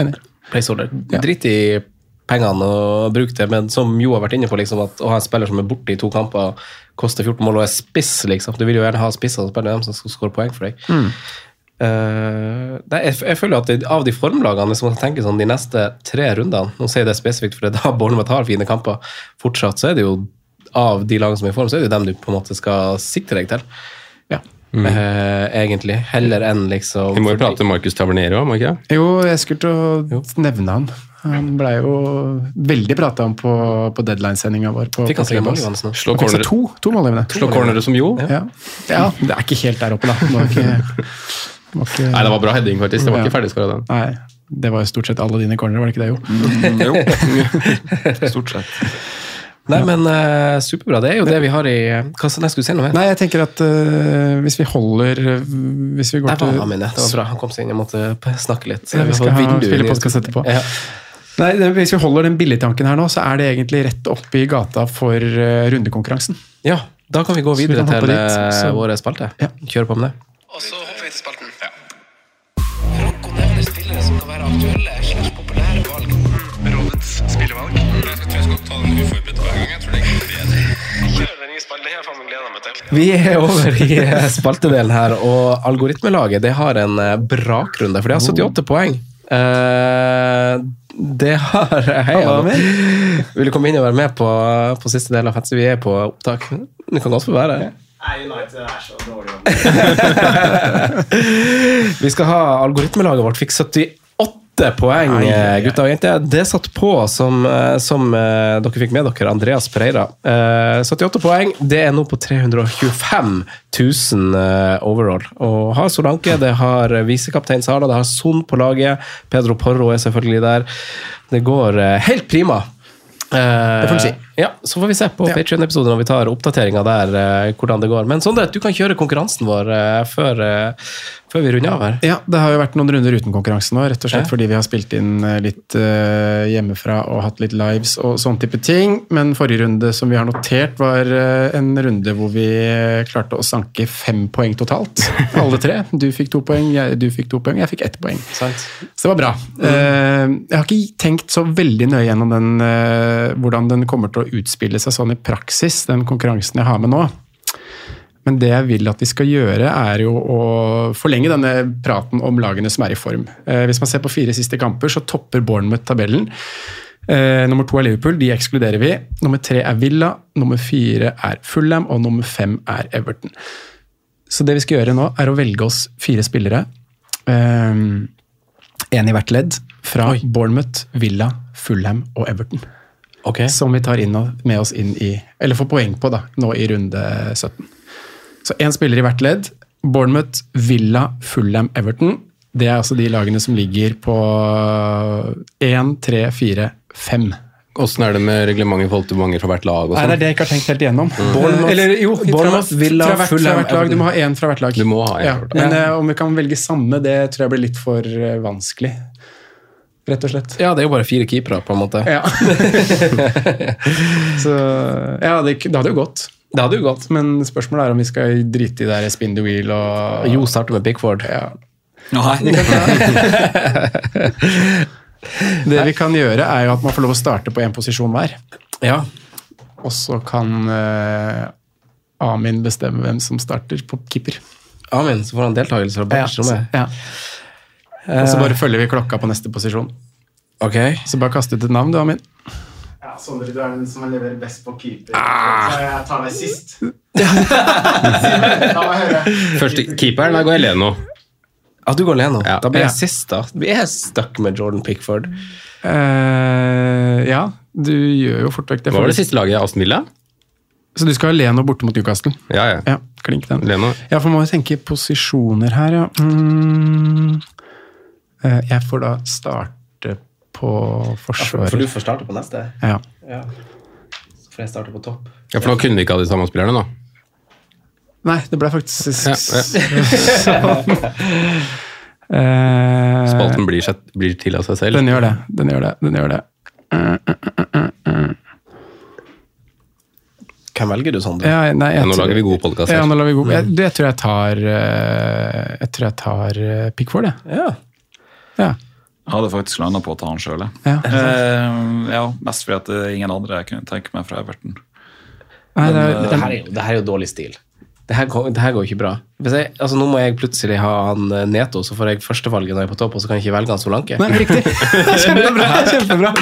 placeholder. Dritt i pengene og bruk det, men som Jo har vært inne på, liksom, at å ha en spiller som er borte i to kamper, koster fjorten mål og er spiss, liksom. Du vil jo gjerne ha spisser og spille dem som skal skåre poeng for deg. Mm. Uh, det, jeg, jeg føler at det, av de formlagene, hvis man tenker sånn, de neste tre rundene, nå sier jeg det spesifikt, for det da Bournemouth har fine kamper fortsatt, så er det jo av de lagene som er i form, så er det jo dem du på en måte skal sikte deg til. Ja. Mm. Uh, egentlig, heller enn liksom... Vi må jo prate om Marcus Tavernero, må ikke jeg? Jo, jeg skulle til å nevne han. Han ble jo veldig pratet om på, på deadline-sendingen vår. På, Fikk han seg mål, Johansen? Slå cornere. To, to målgivende. Slå cornere som Jo? Ja. Ja, det er ikke helt der oppe da. Det var ikke, det var ikke... Nei, det var bra heading faktisk. Det var ja. ikke ferdig skåret den. Nei, det var jo stort sett alle dine cornere, var det ikke det, Jo? Mm, jo, stort sett. Nei, men uh, superbra. Det er jo det vi har i... Hva skal du si noe mer? Nei, jeg tenker at uh, hvis vi holder... Hvis vi går til... Det var min, det var bra. Han kom seg inn, jeg måtte snakke litt. Ja, vi skal ha spillepodcast etterpå. Ja. Nei, hvis vi holder den billigtanken her nå, så er det egentlig rett opp i gata for uh, rundekonkurransen. Ja, da kan vi gå videre vi til dit, så... våre spalte. Ja. Kjør på med det. Og så hopper vi til spalten. Ja. Franco nevner spillere som kan være aktuelle slags populære valg. Rådets spillevalg. Jeg tror jeg skal ta den uforberedt hver gang. Jeg tror det er ikke bedre. Kjør den nye spalten. Det her faen meg gleder meg til. Vi er over i spaltedelen her, og algoritmelaget, det har en brakrunde, for det har syttiåtte poeng. Uh, det har hei, vil du komme inn og være med på, på siste del av Fantasy? Vi er på opptak. Du kan godt få være. Nei, United er så dårlig. Vi skal ha algoritmelaget vårt fikk syttiåtte poeng, ai, ai, ai. Gutta og jenter. Det satt på som, som uh, dere fikk med dere, Andreas Pereira. Uh, syttiåtte poeng, det er nå på tre hundre og tjuefem tusen uh, overall. Og har Solanke, det har visekaptein Sala, det har Son på laget, Pedro Porro er selvfølgelig der. Det går uh, helt prima. Uh, det får vi si. Ja, så får vi se på ja. Patreon-episoden når vi tar oppdateringen der, uh, hvordan det går. Men Sondre, du kan kjøre konkurransen vår uh, før, uh, før vi runder av her. Ja, det har jo vært noen runder uten konkurransen nå, rett og slett ja. fordi vi har spilt inn uh, litt uh, hjemmefra og hatt litt lives og sånn type ting. Men forrige runde som vi har notert var uh, en runde hvor vi klarte å sanke fem poeng totalt. Alle tre. Du fikk to poeng, jeg, du fikk to poeng, jeg fikk ett poeng. Sant. Så det var bra. Mm. Uh, jeg har ikke tenkt så veldig nøye gjennom den, uh, hvordan den kommer til å utspille seg sånn i praksis, den konkurransen jeg har med nå. Men det jeg vil at vi skal gjøre, er jo å forlenge denne praten om lagene som er i form. Eh, hvis man ser på fire siste kamper, så topper Bournemouth tabellen. Eh, nummer to er Liverpool, de ekskluderer vi. Nummer tre er Villa, nummer fire er Fulham, og nummer fem er Everton. Så det vi skal gjøre nå, er å velge oss fire spillere. Eh, en i hvert ledd, fra Oi. Bournemouth, Villa, Fulham og Everton. Okay. Som vi tar inn og, med oss inn i, eller får poeng på da, nå i runde sytten. Så en spiller i hvert ledd, Bournemouth, Villa, Fulham, Everton. Det er altså de lagene som ligger på én, tre, fire, fem. Hvordan er det med reglementet i forhold til mange fra hvert lag? Og Nei, det er det jeg ikke har tenkt helt igjennom. Mm. Bournemouth, Eller, jo, Bournemouth, Villa, fra hvert, Fulham, fra hvert lag. Du må ha én fra hvert lag. Du må ha en ja, men ja. om vi kan velge samme, det tror jeg blir litt for uh, vanskelig. Rett og slett. Ja, det er jo bare fire keepere på en måte. Ja. Så, ja, det, det hadde jo gått. Det hadde jo gått. Men spørsmålet er om vi skal drite i der spin the wheel og... Jo, starte med Pickford. Ja. Nei. Det vi kan gjøre er jo at man får lov å starte på en posisjon hver. Ja. Og så kan uh, Amin bestemme hvem som starter på keeper. Amin, så får han deltakelse fra bakerst ja, ja. Og så bare følger vi klokka på neste posisjon. Ok. Så bare kast ut et navn, du, Amin. Ja, Sondre, du er den som leverer best på keeper. Ah. Så jeg tar deg sist. La meg høre. Første keeperen, da går jeg Leno. Ja, du går Leno. Ja. Da blir jeg Ja. sist, da. Vi er stuck med Jordan Pickford. Uh, ja, du gjør jo fort vekk det. Hva var det siste laget? Aston Villa? Så du skal ha Leno borte mot Newcastle? Ja, ja. Ja, klink den. Leno. Ja, for man må jo tenke posisjoner her, ja. Mm. Uh, jeg får da starte på forsvaret. For du får starte på neste? Ja. Ja. Så får jeg starte på topp. Ja, for da kunne vi ikke ha de samme spillerne, da. Nei, det ble faktisk Ja, ja. sånn. Uh, Spalten blir, sett, blir til av seg selv. Den gjør det, den gjør det, den gjør det. Uh, uh, uh, uh. Hvem velger du, Sondre? Ja, nei, jeg Ja, nå tror- lager vi gode podcaster. Ja, nå lager vi gode. Jeg, det tror jeg tar uh, Jeg tror jeg tar uh, Pickford, jeg. Ja. Ja. Jeg hadde faktisk landet på å ta han selv. Ja. Eh, ja, mest fordi at det er ingen andre jeg kunne tenke meg fra Everton. Nei, det, er, Det her er jo, det her er jo dårlig stil. Det her, går, det her går ikke bra. Hvis jeg, altså nå må jeg plutselig ha han Neto, så får jeg førstevalget når jeg er på topp, og så kan jeg ikke velge han Solanke. Nei, riktig. Kjempebra. Kjempebra.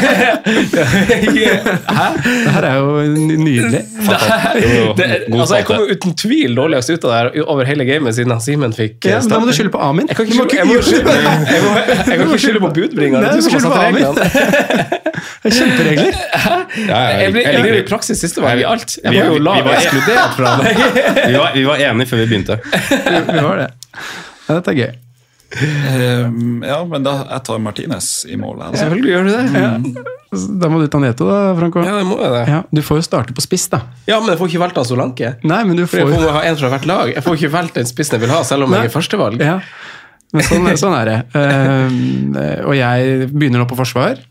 Hæ? Det her er jo nydelig. Det, altså jeg kom jo uten tvil dårligst ut av det her over hele gamet siden han Simen fikk Ja, da må du skylde på Amin. Jeg kan ikke skylde, jeg må skylde, jeg må, jeg må ikke skylde på budbringeren. Nei, Du som har skylde satt på Amin. reglene. Det er kjemperegler. Jeg blir, jeg blir i praksis siste valg i alt. Jeg var jo lav ekskludert fra det. Vi var, vi var enige før vi begynte. Vi var det. Ja, dette er gøy. Um, ja, men da jeg tar Martinez i mål. Altså. Selvfølgelig gjør du det. Ja. Da må du ta Neto da, Franco. Ja, det må jeg det. Ja, du får jo starte på spiss da. Ja, men jeg får ikke valgt han Solanke. Nei, men du For får jeg jo... får ha en fra hvert lag. Jeg får ikke valgt den spissen jeg vil ha, selv om Nei. jeg er førstevalg. Ja, men sånn, sånn er det. Uh, og jeg begynner nå på forsvar.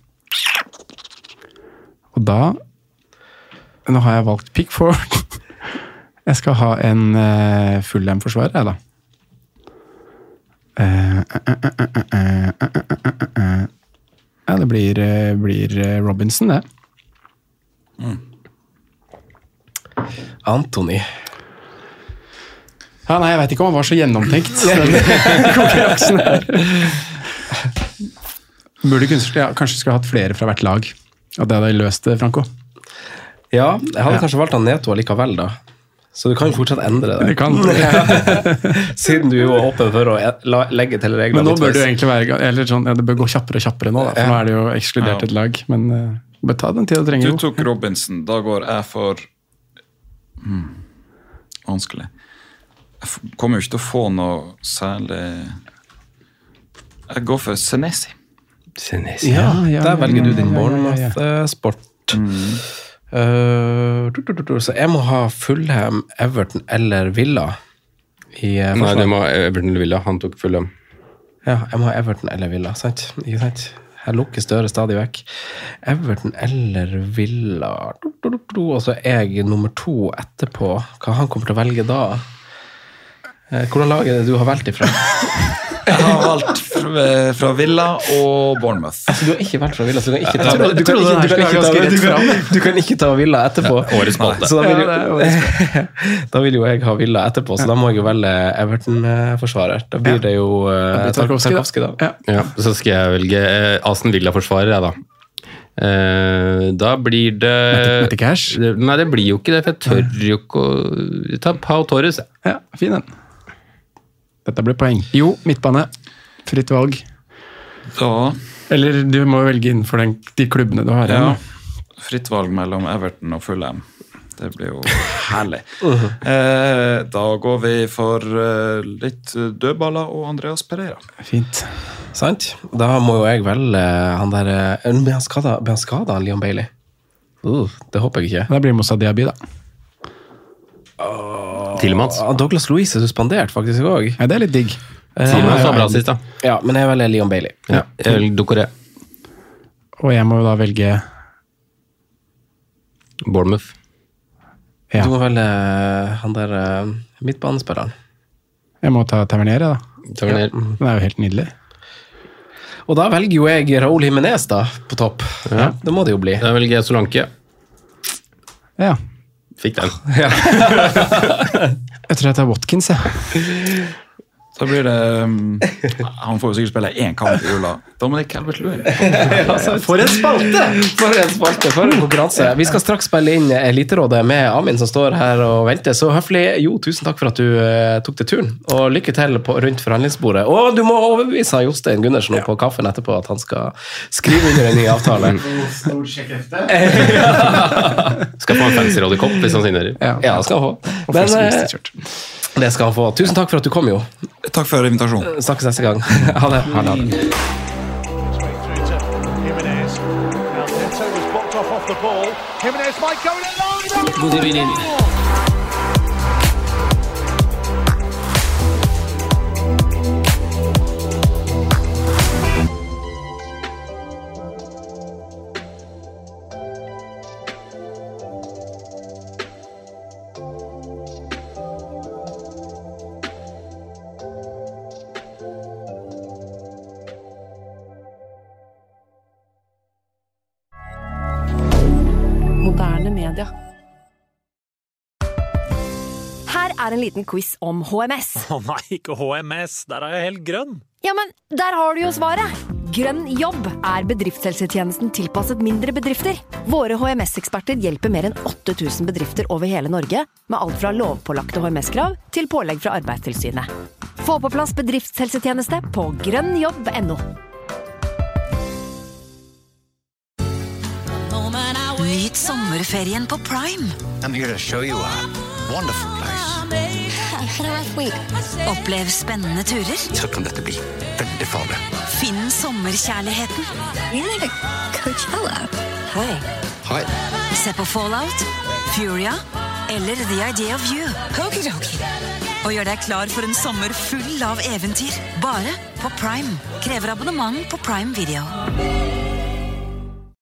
Og da... Nå har jeg valgt Pickford. Jeg skal ha en uh, Fulham-forsvarer, jeg da. Uh, uh, uh, uh, uh, uh, uh, uh, uh. Ja, det blir, uh, blir uh, Robinson, det. Mm. Anthony. Ja, nei, jeg vet ikke om han var så gjennomtenkt. Konkurransen her. Burde kanskje, ja, kanskje skulle hatt flere fra hvert lag. Og det hadde jeg løst det, Franco. Ja, jeg hadde Ja. kanskje valgt han Neto likevel da. Så du kan jo fortsatt endre det. Det kan. Siden du er jo åpen for å la, legge til reglene. Men nå litt bør det jo veis. egentlig være, eller sånn, ja, det bør gå kjappere og kjappere nå, da, for Ja. nå er det jo ekskludert Ja. et lag. Men uh, bare ta den tiden du trenger. Du jo. tok Robinson, da går jeg for hmm, vanskelig. Jeg f- kommer jo ikke til å få noe særlig. Jeg går for Senesi. Senesi. Ja, Ja, ja, der ja, velger ja, du din ja, ja, ja, ja. Bournemouth-sport. Uh, du, du, du, du, så jeg må ha Fulham, Everton eller Villa i uh, Nei, det forsvar. må Everton Villa. Han tok Fulham. Ja, jeg må ha Everton eller Villa, sant? Ikke sant? Her lukker Støre stadig vekk. Everton eller Villa. Du, du, du, du. Og så er jeg nummer to etterpå. Hva han kommer til å velge da? Eh, Hvordan lag er det du har valgt ifra? Jeg har valgt fra, fra Villa og Bournemouth. Altså, du har ikke valgt fra Villa, så du kan ikke ta, Jeg trodde- du kan jeg trodde ikke, du det kan her ikke, ta, skulle være du ganske rett kan, du kan ikke ta Villa etterpå. Årets spalte. Så da vil, Ja, det er jo, da vil jo jeg ha Villa etterpå, så da må jeg jo velge Everton-forsvarer. Da blir det jo uh, blir Tarkovsky, da. Tarkovsky, da. Ja. Ja, så skal jeg velge eh, Aston Villa-forsvarer, jeg da. Eh, da blir det Mette Cash. det- Nei, det blir jo ikke det, for jeg tør jo ikke å ta Pau Torres. Ja, fin den. Dette blir poeng. Jo, midtbane. Fritt valg. Da, Eller du må velge innenfor den, de klubbene du har igjen. ja, da. fritt valg mellom Everton og Fulham. Det blir jo herlig. eh, da går vi for eh, litt dødballer og Andreas Pereira. Fint. Sant? Da må jo jeg velge han der uh, Blir han skada, blir han skada, han Leon Bailey? Uh, det håper jeg ikke. Da blir det Moussa Diaby, da. Tillemans. Ah, Douglas Louise er suspendert faktisk òg. Ja, det er litt digg. Tillemans var bra sist, da. Ja, men jeg velger Leon Bailey. Ja, jeg velger Doucouré. Og jeg må jo da velge Bournemouth. Ja, Du må velge han der uh, midtbanespilleren. jeg må ta Tavernier, da. Tavernier. Den er jo helt nydelig. Og da velger jo jeg Raúl Jiménez da, på topp. Ja. Det må det jo bli. Da velger jeg Solanke. Ja. Fikk den. Jeg tror jeg tar Watkins, jeg. Da blir det um, Han får jo sikkert spille én kamp i jula. Dominic Calvert-Lewin. For en spalte! For en spalte, for en konkurranse. Vi skal straks spille inn Eliterådet med Amin som står her og venter. Så høflig, jo, tusen takk for at du uh, tok deg turen. Og lykke til på, rundt forhandlingsbordet. Og du må overbevise Jostein Gundersen ja. på kaffen etterpå at han skal skrive under en ny avtale. Skal få en fancy Roddy Kopp hvis han signerer. Ja, Ja, det skal han få. og Men frisk uh, t-shirt. det skal han få. Tusen takk for at du kom, jo. Takk for invitasjonen. Snakkes neste gang. Ha det. Ha det. Good evening. media. Her er en liten quiz om H M S. Å nei, ikke H M S, der er jeg helt grønn. Ja, men der har du jo svaret! Grønn jobb er bedriftshelsetjenesten tilpasset mindre bedrifter. Våre H M S-eksperter hjelper mer enn åtte tusen bedrifter over hele Norge med alt fra lovpålagte H M S-krav til pålegg fra Arbeidstilsynet. Få på plass bedriftshelsetjeneste på grønn jobb punktum no. Nyt sommerferien på Prime. I'm here to show you a wonderful place. Opplev spennende turer. Så kan dette bli veldig farlig. Finn sommerkjærligheten. Coachella. Hi. Hi. Se på Fallout, Furia eller The Idea of You. Og gjør deg klar for en sommer full av eventyr. Bare på Prime. Krever abonnement på Prime Video.